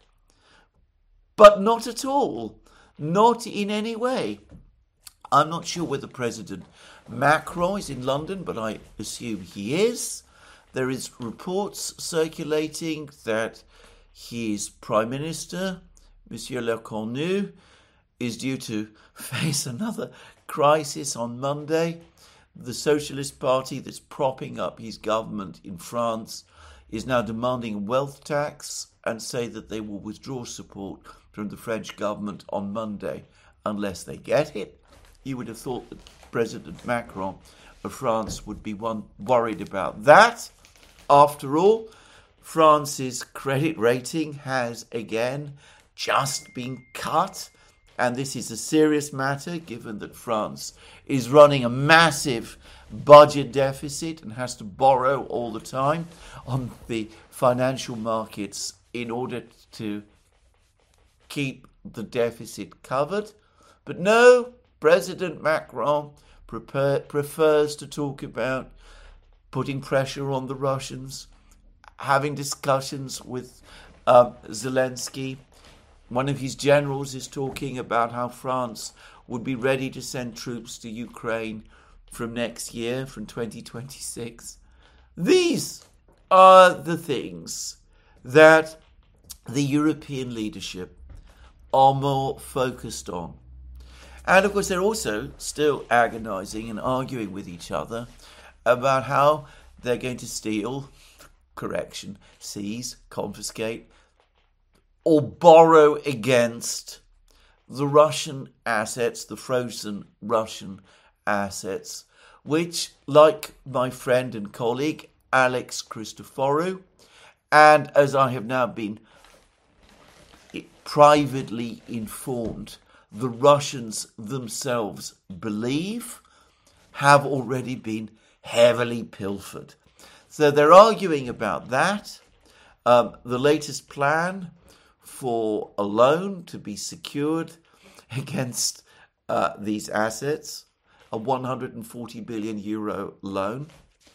But not at all. Not in any way. I'm not sure whether President Macron is in London, but I assume he is. There is reports circulating that his Prime Minister, Monsieur Lecornu, is due to face another crisis on Monday. The Socialist Party that's propping up his government in France is now demanding a wealth tax and say that they will withdraw support from the French government on Monday unless they get it. You would have thought that President Macron of France would be one worried about that. After all, France's credit rating has again just been cut, and this is a serious matter given that France is running a massive budget deficit and has to borrow all the time on the financial markets in order to keep the deficit covered. But no, President Macron prepare, prefers to talk about putting pressure on the Russians, having discussions with um, Zelensky. One of his generals is talking about how France would be ready to send troops to Ukraine from next year, from twenty twenty-six. These are the things that the European leadership are more focused on. And of course, they're also still agonizing and arguing with each other about how they're going to steal, correction, seize, confiscate, or borrow against the Russian assets, the frozen Russian assets, which, like my friend and colleague Alex Christoforou, and as I have now been privately informed, the Russians themselves believe, have already been heavily pilfered. So they're arguing about that. Um, the latest plan for a loan to be secured against uh, these assets, a one hundred forty billion euro loan,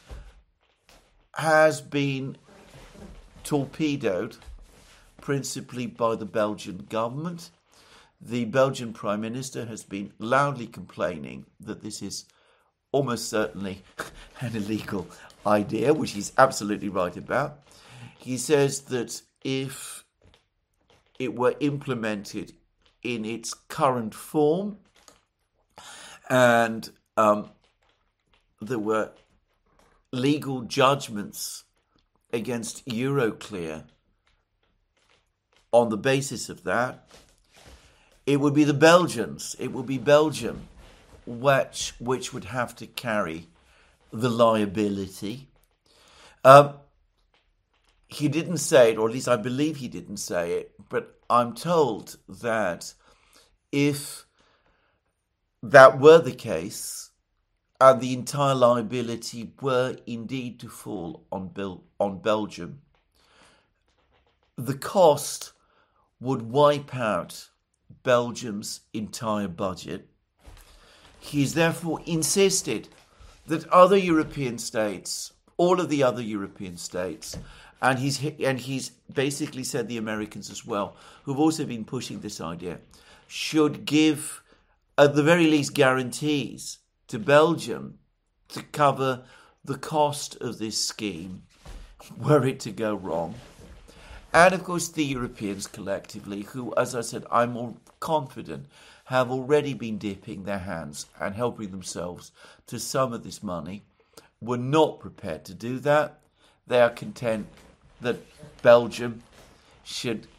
has been torpedoed principally by the Belgian government. The Belgian Prime Minister has been loudly complaining that this is almost certainly an illegal idea, which he's absolutely right about. He says that if it were implemented in its current form and um, there were legal judgments against Euroclear on the basis of that, it would be the Belgians, it would be Belgium which, which would have to carry the liability. Um, he didn't say it, or at least I believe he didn't say it, but I'm told that if that were the case, and the entire liability were indeed to fall on Bel- on Belgium, the cost would wipe out Belgium's entire budget. He's therefore insisted that other European states, all of the other European states, and he's and he's basically said the Americans as well, who've also been pushing this idea, should give, at the very least, guarantees to Belgium to cover the cost of this scheme were it to go wrong. And of course the Europeans collectively, who, as I said, I'm more confident, have already been dipping their hands and helping themselves to some of this money, were not prepared to do that. They are content that Belgium should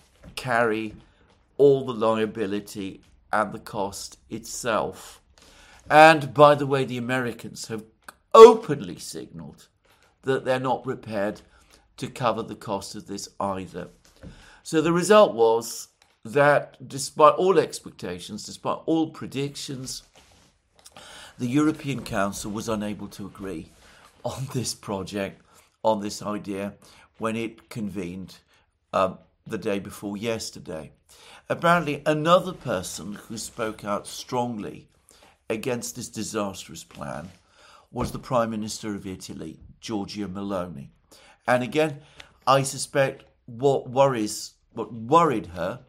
carry all the liability and the cost itself. And by the way, the Americans have openly signalled that they're not prepared to cover the cost of this either. So the result was that despite all expectations, despite all predictions, the European Council was unable to agree on this project, on this idea, when it convened um, the day before yesterday. Apparently, another person who spoke out strongly against this disastrous plan was the Prime Minister of Italy, Giorgia Meloni. And again, I suspect what worries, what worried her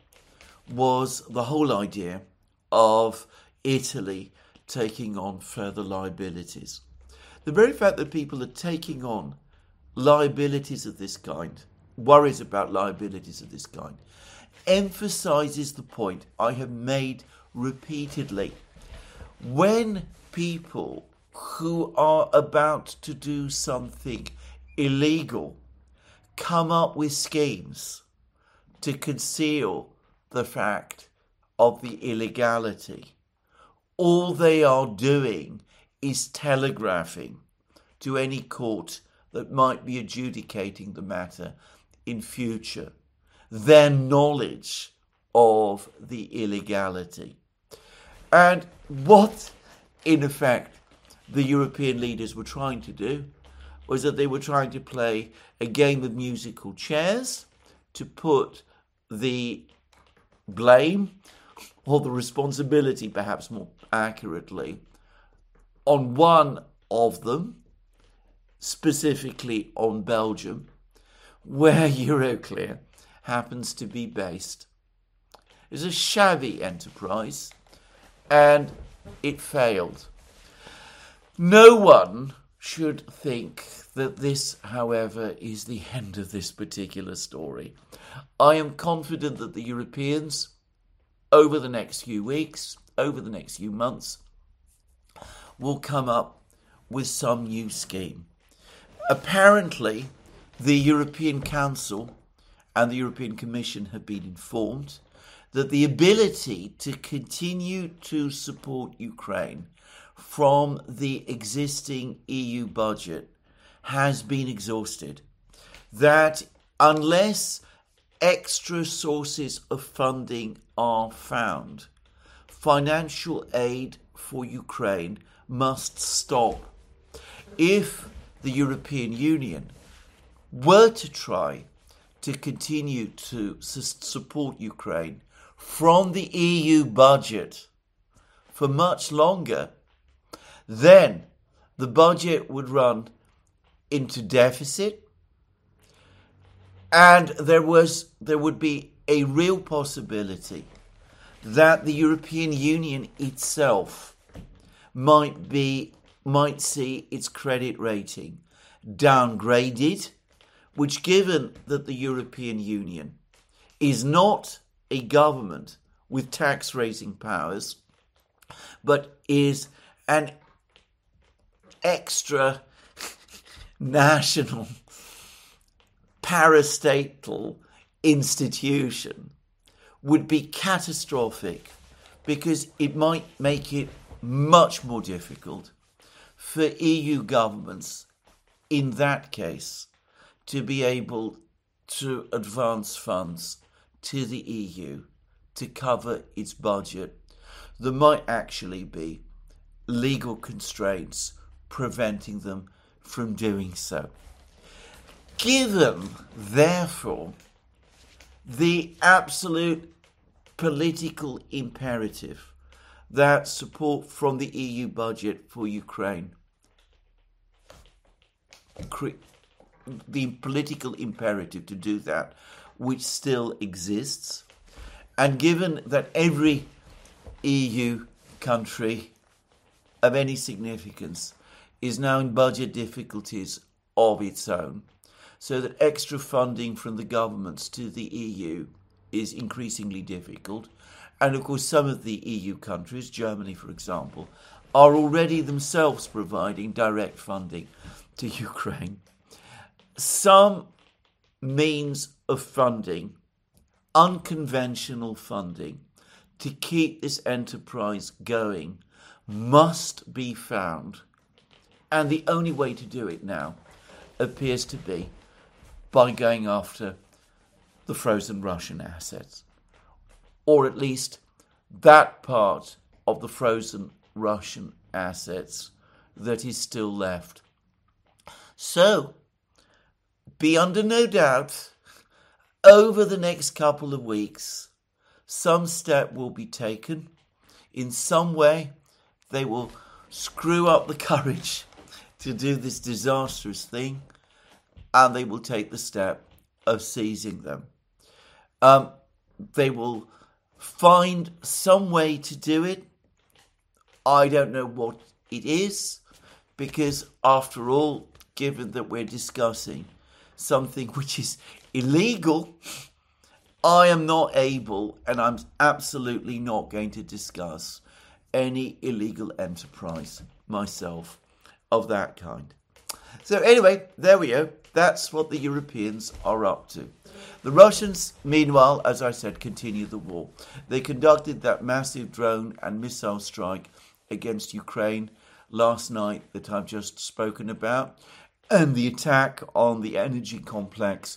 was the whole idea of Italy taking on further liabilities. The very fact that people are taking on liabilities of this kind, worries about liabilities of this kind, emphasizes the point I have made repeatedly. When people who are about to do something illegal come up with schemes to conceal the fact of the illegality, all they are doing is telegraphing to any court that might be adjudicating the matter in future their knowledge of the illegality. And what, in effect, the European leaders were trying to do was that they were trying to play a game of musical chairs to put the blame, or the responsibility, perhaps more accurately, on one of them, specifically on Belgium, where Euroclear happens to be based. It's a shabby enterprise, and it failed. No one should think that this, however, is the end of this particular story. I am confident that the Europeans, over the next few weeks, over the next few months, will come up with some new scheme. Apparently, the European Council and the European Commission have been informed that the ability to continue to support Ukraine from the existing E U budget has been exhausted. That unless extra sources of funding are found, financial aid for Ukraine must stop. If the European Union were to try to continue to support Ukraine from the E U budget for much longer, then the budget would run into deficit, and there was there would be a real possibility that the European Union itself might be might see its credit rating downgraded, which, given that the European Union is not a government with tax-raising powers, but is an extra national parastatal institution, would be catastrophic, because it might make it much more difficult for E U governments in that case to be able to advance funds to the E U to cover its budget, there might actually be legal constraints preventing them from doing so. Given, therefore, the absolute political imperative that support from the E U budget for Ukraine, the political imperative to do that, which still exists, and given that every E U country of any significance is now in budget difficulties of its own, so that extra funding from the governments to the E U is increasingly difficult. And of course, some of the E U countries, Germany for example, are already themselves providing direct funding to Ukraine. Some means of funding, unconventional funding, to keep this enterprise going must be found. And the only way to do it now appears to be by going after the frozen Russian assets, or at least that part of the frozen Russian assets that is still left. So, be under no doubt, over the next couple of weeks, some step will be taken. In some way, they will screw up the courage to do this disastrous thing, and they will take the step of seizing them. Um, they will find some way to do it. I don't know what it is, because after all, given that we're discussing something which is illegal, I am not able, and I'm absolutely not going to discuss any illegal enterprise myself of that kind. So anyway, there we go. That's what the Europeans are up to. The Russians, meanwhile, as I said, continue the war. They conducted that massive drone and missile strike against Ukraine last night that I've just spoken about, and the attack on the energy complex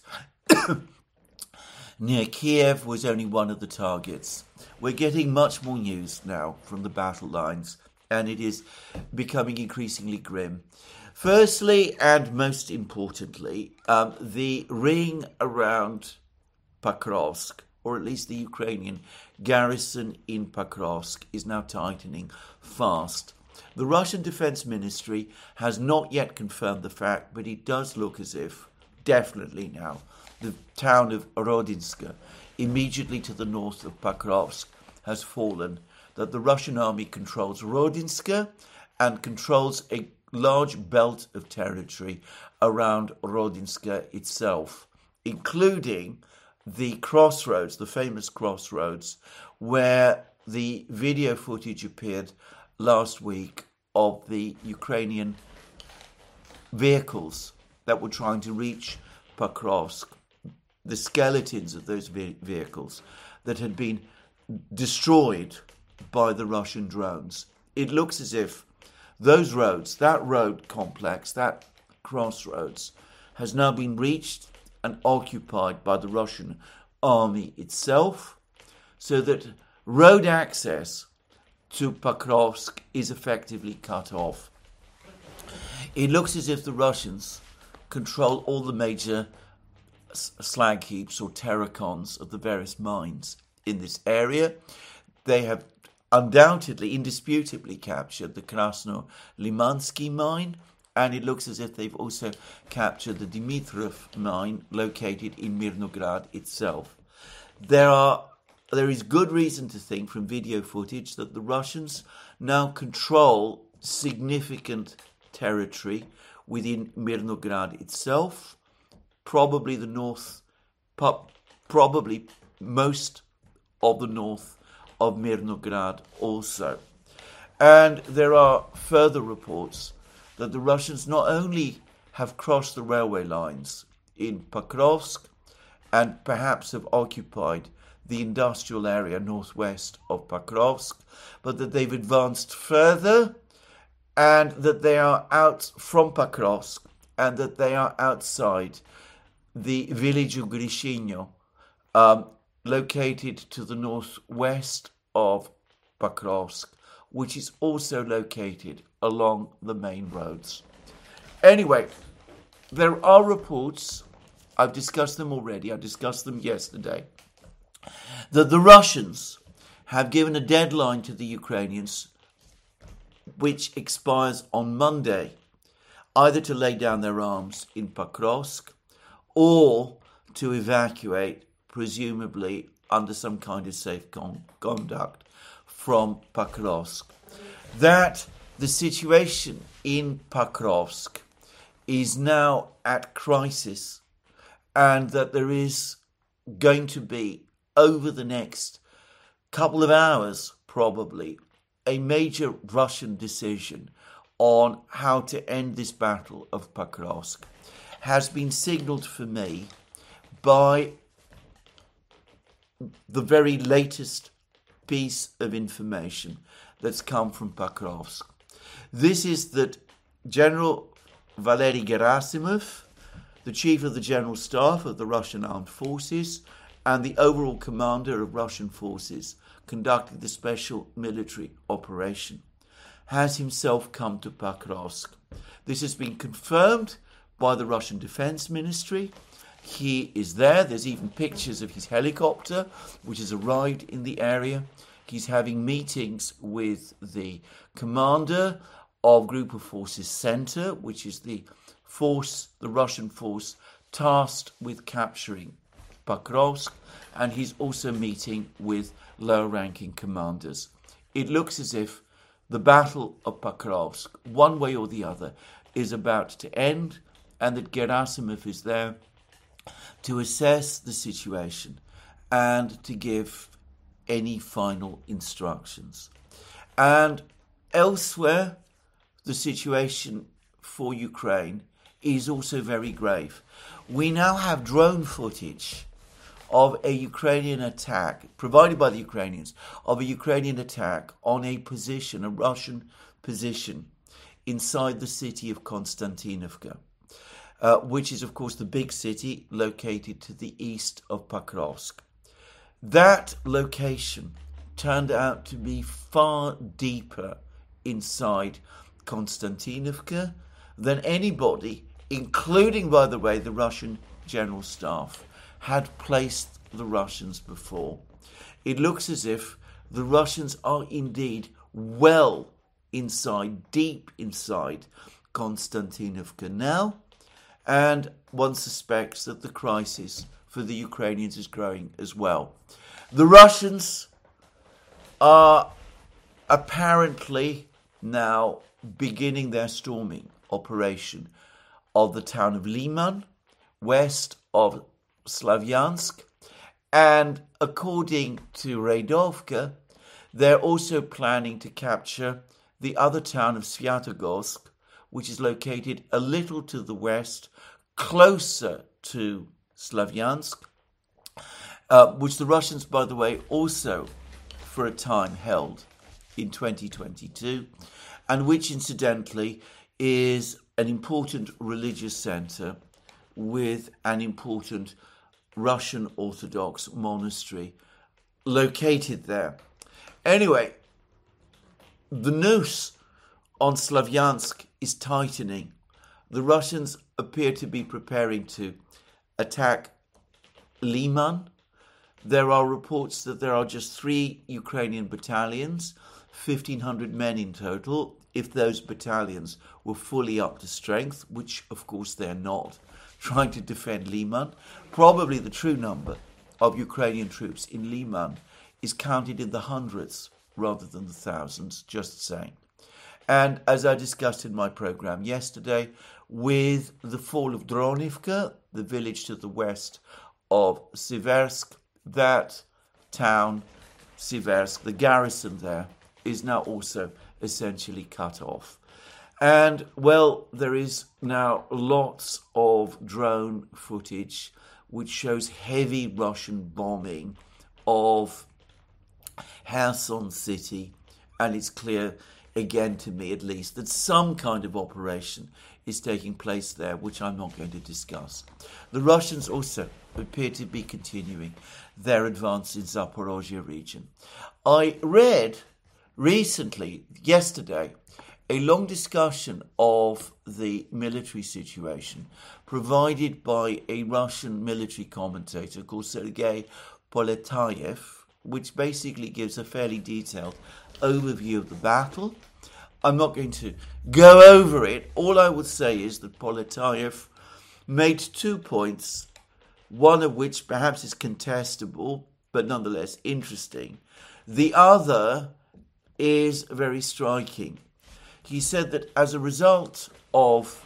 near Kiev was only one of the targets. We're getting much more news now from the battle lines, and it is becoming increasingly grim. Firstly, and most importantly, um, the ring around Pakrovsk, or at least the Ukrainian garrison in Pakrovsk, is now tightening fast. The Russian Defense Ministry has not yet confirmed the fact, but it does look as if, definitely now, the town of Rodinska, immediately to the north of Pakrovsk, has fallen, that the Russian army controls Rodinska and controls a large belt of territory around Rodinska itself, including the crossroads, the famous crossroads, where the video footage appeared last week of the Ukrainian vehicles that were trying to reach Pakrovsk, the skeletons of those ve- vehicles that had been destroyed by the Russian drones. It looks as if those roads, that road complex, that crossroads, has now been reached and occupied by the Russian army itself, so that road access to Pakrovsk is effectively cut off. It looks as if the Russians control all the major slag heaps or terracons of the various mines in this area. They have undoubtedly, indisputably captured the Krasno-Limansky mine, and it looks as if they've also captured the Dimitrov mine located in Mirnograd itself. There are There is good reason to think from video footage that the Russians now control significant territory within Mirnograd itself, probably the north, probably most of the north of Mirnograd also. And there are further reports that the Russians not only have crossed the railway lines in Pakrovsk and perhaps have occupied the industrial area northwest of Pakrovsk, but that they've advanced further and that they are out from Pakrovsk and that they are outside the village of Grishinho, um, located to the northwest of Pokrovsk, which is also located along the main roads. Anyway, there are reports, I've discussed them already, I discussed them yesterday, that the Russians have given a deadline to the Ukrainians which expires on Monday, either to lay down their arms in Pokrovsk or to evacuate, presumably under some kind of safe con- conduct, from Pokrovsk. That the situation in Pokrovsk is now at crisis, and that there is going to be, over the next couple of hours probably, a major Russian decision on how to end this battle of Pokrovsk, has been signalled for me by the very latest piece of information that's come from Pokrovsk. This is that General Valery Gerasimov, the chief of the General Staff of the Russian Armed Forces and the overall commander of Russian forces conducting the special military operation, has himself come to Pokrovsk. This has been confirmed by the Russian Defense Ministry. He is there. There's even pictures of his helicopter, which has arrived in the area. He's having meetings with the commander of Group of Forces Center, which is the force, the Russian force, tasked with capturing Pokrovsk, and he's also meeting with low-ranking commanders. It looks as if the Battle of Pokrovsk, one way or the other, is about to end, and that Gerasimov is there to assess the situation and to give any final instructions. And elsewhere, the situation for Ukraine is also very grave. We now have drone footage of a Ukrainian attack, provided by the Ukrainians, of a Ukrainian attack on a position, a Russian position, inside the city of Konstantinovka, uh, which is, of course, the big city located to the east of Pokrovsk. That location turned out to be far deeper inside Konstantinovka than anybody, including, by the way, the Russian General Staff, had placed the Russians before. It looks as if the Russians are indeed well inside, deep inside Konstantinovka now, and one suspects that the crisis for the Ukrainians is growing as well. The Russians are apparently now beginning their storming operation of the town of Liman, west of Slavyansk, and according to Radovka, they're also planning to capture the other town of Svyatogorsk, which is located a little to the west, closer to Slavyansk, uh, which the Russians, by the way, also for a time held in twenty twenty-two, and which incidentally is an important religious center with an important Russian Orthodox monastery located there. Anyway, the noose on Slavyansk is tightening. The Russians appear to be preparing to attack Liman. There are reports that there are just three Ukrainian battalions, fifteen hundred men in total, if those battalions were fully up to strength, which of course they're not, trying to defend Liman. Probably the true number of Ukrainian troops in Liman is counted in the hundreds rather than the thousands, just saying. And as I discussed in my program yesterday, with the fall of Dronivka, the village to the west of Siversk, that town, Siversk, the garrison there, is now also essentially cut off. And, well, there is now lots of drone footage which shows heavy Russian bombing of Kherson city, and it's clear again to me at least, that some kind of operation is taking place there, which I'm not going to discuss. The Russians also appear to be continuing their advance in Zaporozhye region. I read recently, yesterday, a long discussion of the military situation provided by a Russian military commentator called Sergei Poletayev, which basically gives a fairly detailed overview of the battle. I'm not going to go over it. All I would say is that Poletayev made two points, one of which perhaps is contestable, but nonetheless interesting. The other is very striking. He said that as a result of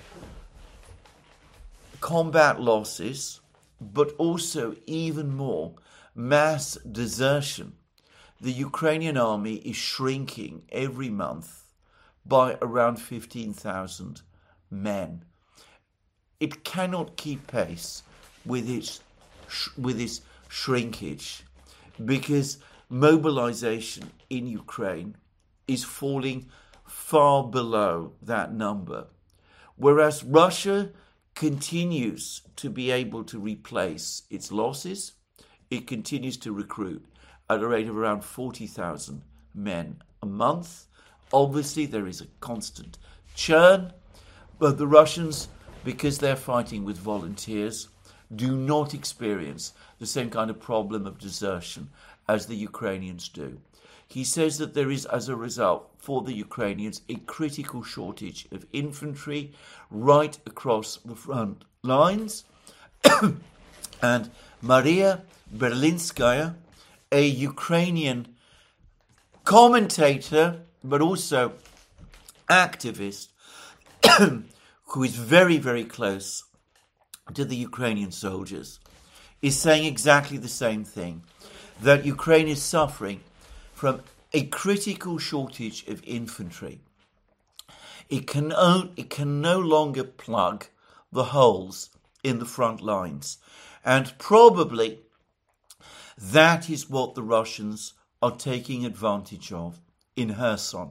combat losses, but also even more mass desertion, the Ukrainian army is shrinking every month by around fifteen thousand men. It cannot keep pace with its, with its shrinkage because mobilization in Ukraine is falling far below that number, whereas Russia continues to be able to replace its losses. It continues to recruit at a rate of around forty thousand men a month. Obviously, there is a constant churn, but the Russians, because they're fighting with volunteers, do not experience the same kind of problem of desertion as the Ukrainians do. He says that there is, as a result, for the Ukrainians, a critical shortage of infantry right across the front lines. And Maria Berlinskaya, a Ukrainian commentator, but also activist, who is very, very close to the Ukrainian soldiers, is saying exactly the same thing, that Ukraine is suffering from a critical shortage of infantry. It can, o- it can no longer plug the holes in the front lines. And probably that is what the Russians are taking advantage of in Kherson.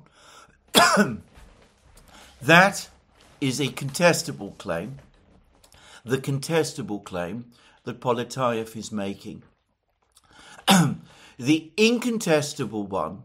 That is a contestable claim, the contestable claim that Poletayev is making. The incontestable one,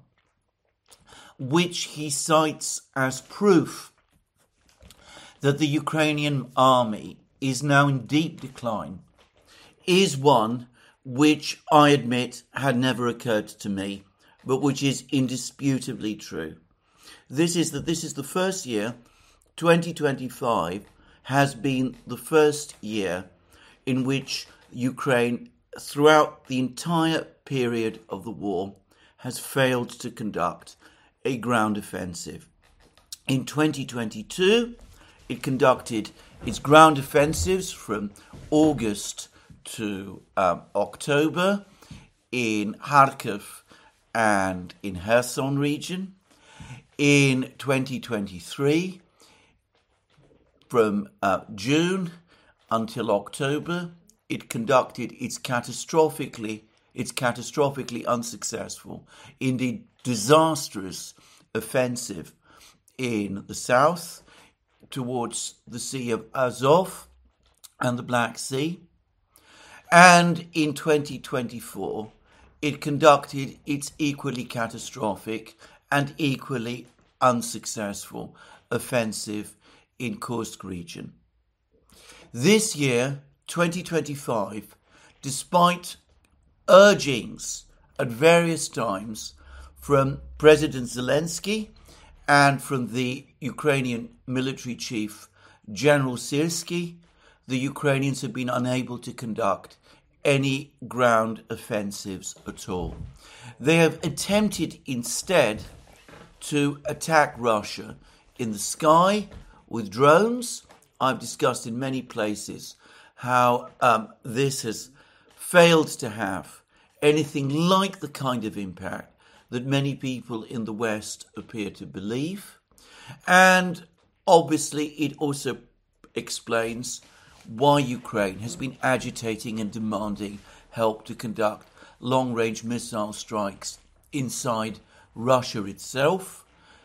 which he cites as proof that the Ukrainian army is now in deep decline, is one which I admit had never occurred to me, but which is indisputably true. This is that this is the first year, twenty twenty-five, has been the first year in which Ukraine, throughout the entire period of the war, has failed to conduct a ground offensive. In twenty twenty-two, it conducted its ground offensives from August to um, October in Kharkiv and in Kherson region. In twenty twenty-three, from uh, June until October, it conducted its catastrophically, its catastrophically unsuccessful, indeed disastrous offensive in the south towards the Sea of Azov and the Black Sea. And in twenty twenty-four, it conducted its equally catastrophic and equally unsuccessful offensive in Kursk region. This year, twenty twenty-five, despite urgings at various times from President Zelensky and from the Ukrainian military chief, General Syrskyi, the Ukrainians have been unable to conduct any ground offensives at all. They have attempted instead to attack Russia in the sky with drones. I've discussed in many places how um, this has failed to have anything like the kind of impact that many people in the West appear to believe. And obviously it also explains why Ukraine has been agitating and demanding help to conduct long-range missile strikes inside Russia itself,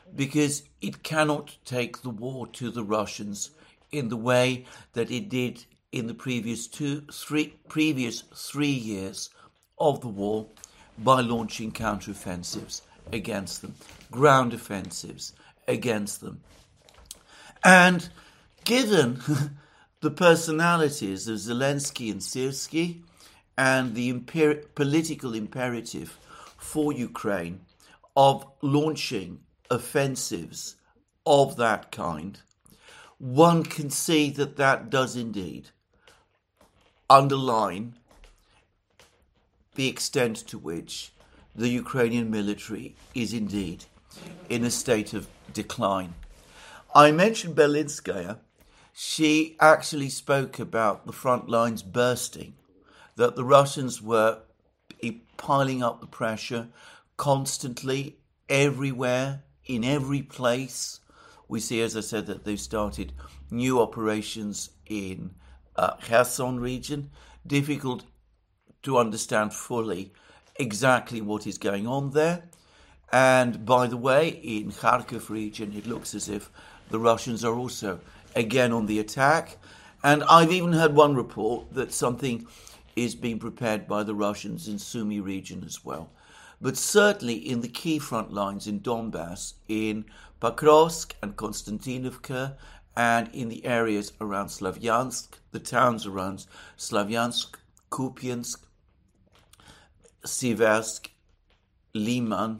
because it cannot take the war to the Russians in the way that it did in the previous two, three, previous three years of the war by launching counteroffensives against them, ground offensives against them. And given the personalities of Zelensky and Syrskyi and the imper- political imperative for Ukraine of launching offensives of that kind, one can see that that does indeed underline the extent to which the Ukrainian military is indeed in a state of decline. I mentioned Belinskaya. She actually spoke about the front lines bursting, that the Russians were piling up the pressure constantly, everywhere, in every place. We see, as I said, that they've started new operations in uh, Kherson region. Difficult to understand fully exactly what is going on there. And by the way, in Kharkiv region, it looks as if the Russians are also again on the attack. And I've even heard one report that something is being prepared by the Russians in Sumy region as well. But certainly in the key front lines in Donbass, in Pokrovsk and Konstantinovka, and in the areas around Slavyansk, the towns around Slavyansk, Kupiansk, Siversk, Liman,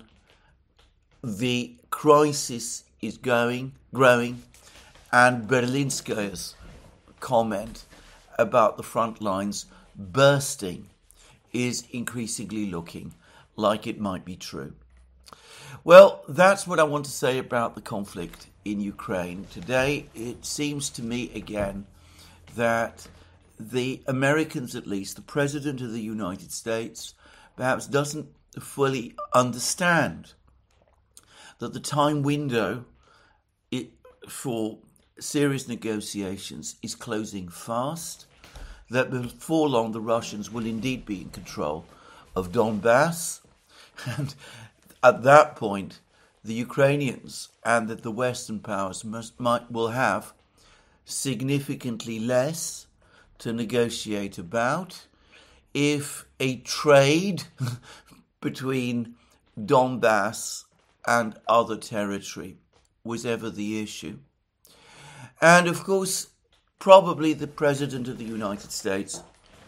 the crisis is going, growing, and Berlinskaya's comment about the front lines bursting is increasingly looking like it might be true. Well, that's what I want to say about the conflict in Ukraine. Today, it seems to me again that the Americans, at least, the President of the United States, perhaps doesn't fully understand that the time window it, for serious negotiations is closing fast, that before long the Russians will indeed be in control of Donbass, and at that point the Ukrainians and that the Western powers must, might, will have significantly less to negotiate about if a trade between Donbass and other territory was ever the issue. And of course, probably the President of the United States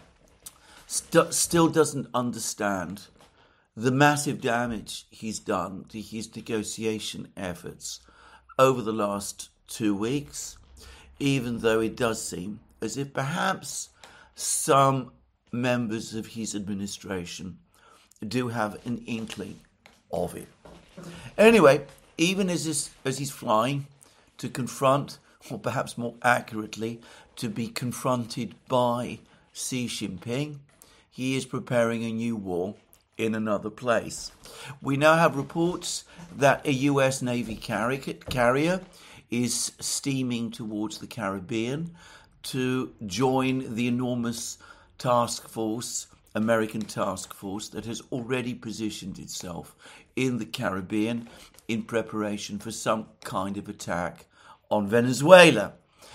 st- still doesn't understand the massive damage he's done to his negotiation efforts over the last two weeks, even though it does seem as if perhaps some members of his administration do have an inkling of it. Anyway, even as, this, as he's flying to confront, or perhaps more accurately, to be confronted by Xi Jinping, he is preparing a new war in another place. We now have reports that a U S Navy carrier is steaming towards the Caribbean to join the enormous task force, American task force, that has already positioned itself in the Caribbean in preparation for some kind of attack on Venezuela.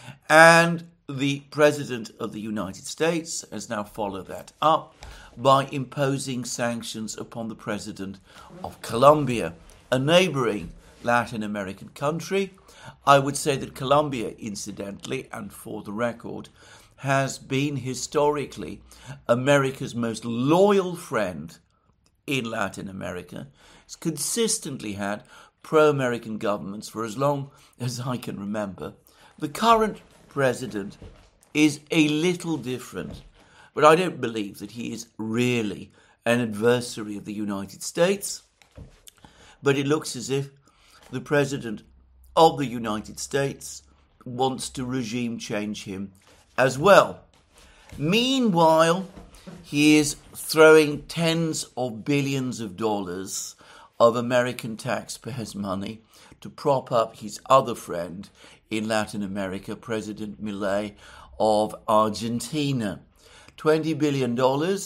And the President of the United States has now followed that up by imposing sanctions upon the President of Colombia, a neighboring Latin American country. I would say that Colombia, incidentally, and for the record, has been historically America's most loyal friend in Latin America. It's consistently had pro-American governments for as long as I can remember. The current president is a little different, but I don't believe that he is really an adversary of the United States. But it looks as if the president of the United States wants to regime change him as well. Meanwhile, he is throwing tens of billions of dollars of American taxpayers' money to prop up his other friend in Latin America, President Milei of Argentina. twenty billion dollars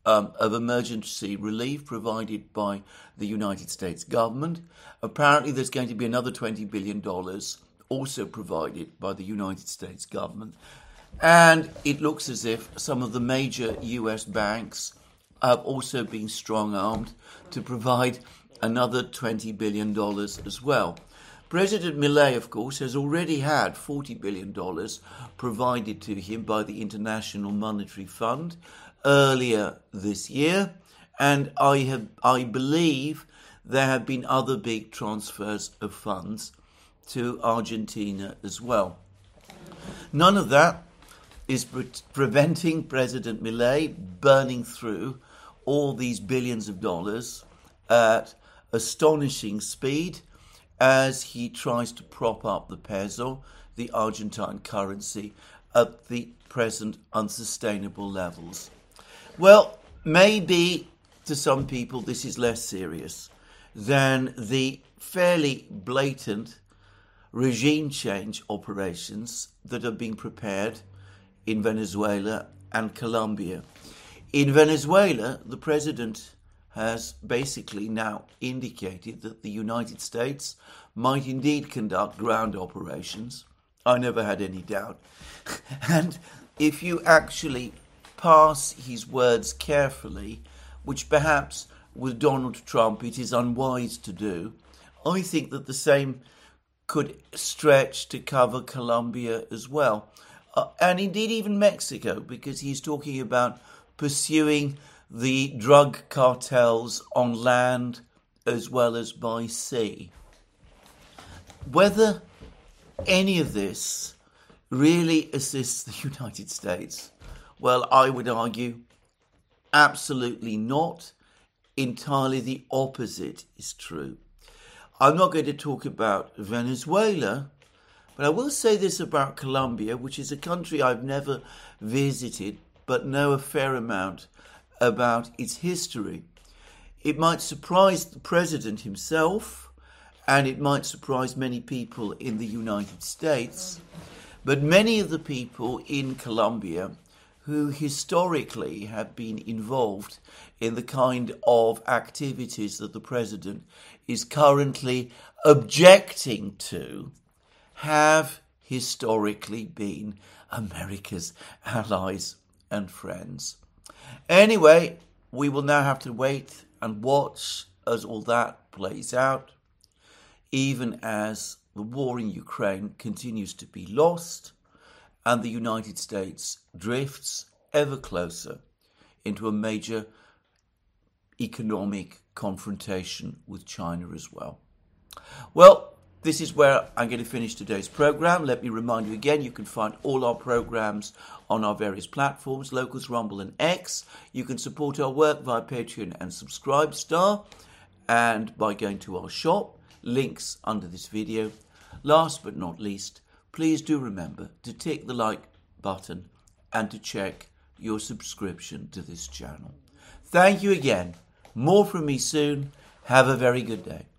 um, of emergency relief provided by the United States government. Apparently there's going to be another twenty billion dollars also provided by the United States government. And it looks as if some of the major U S banks have also been strong-armed to provide another twenty billion dollars as well. President Milei, of course, has already had forty billion dollars provided to him by the International Monetary Fund earlier this year, and I have, I believe there have been other big transfers of funds to Argentina as well. None of that is pre- preventing President Milei burning through all these billions of dollars at astonishing speed as he tries to prop up the peso, the Argentine currency, at the present unsustainable levels. Well, maybe to some people this is less serious than the fairly blatant regime change operations that are being prepared in Venezuela and Colombia. In Venezuela, the president has basically now indicated that the United States might indeed conduct ground operations. I never had any doubt. And if you actually pass his words carefully, which perhaps with Donald Trump it is unwise to do, I think that the same could stretch to cover Colombia as well. Uh, and indeed even Mexico, because he's talking about pursuing the drug cartels on land as well as by sea. Whether any of this really assists the United States, well, I would argue absolutely not. Entirely the opposite is true. I'm not going to talk about Venezuela, but I will say this about Colombia, which is a country I've never visited, but know a fair amount about its history. It might surprise the president himself, and it might surprise many people in the United States, but many of the people in Colombia who historically have been involved in the kind of activities that the president is currently objecting to have historically been America's allies and friends. Anyway, we will now have to wait and watch as all that plays out, even as the war in Ukraine continues to be lost and the United States drifts ever closer into a major economic confrontation with China as well. Well, this is where I'm going to finish today's program. Let me remind you again, you can find all our programs on our various platforms, Locals, Rumble and X. You can support our work via Patreon and Subscribestar and by going to our shop, links under this video. Last but not least, please do remember to tick the like button and to check your subscription to this channel. Thank you again. More from me soon. Have a very good day.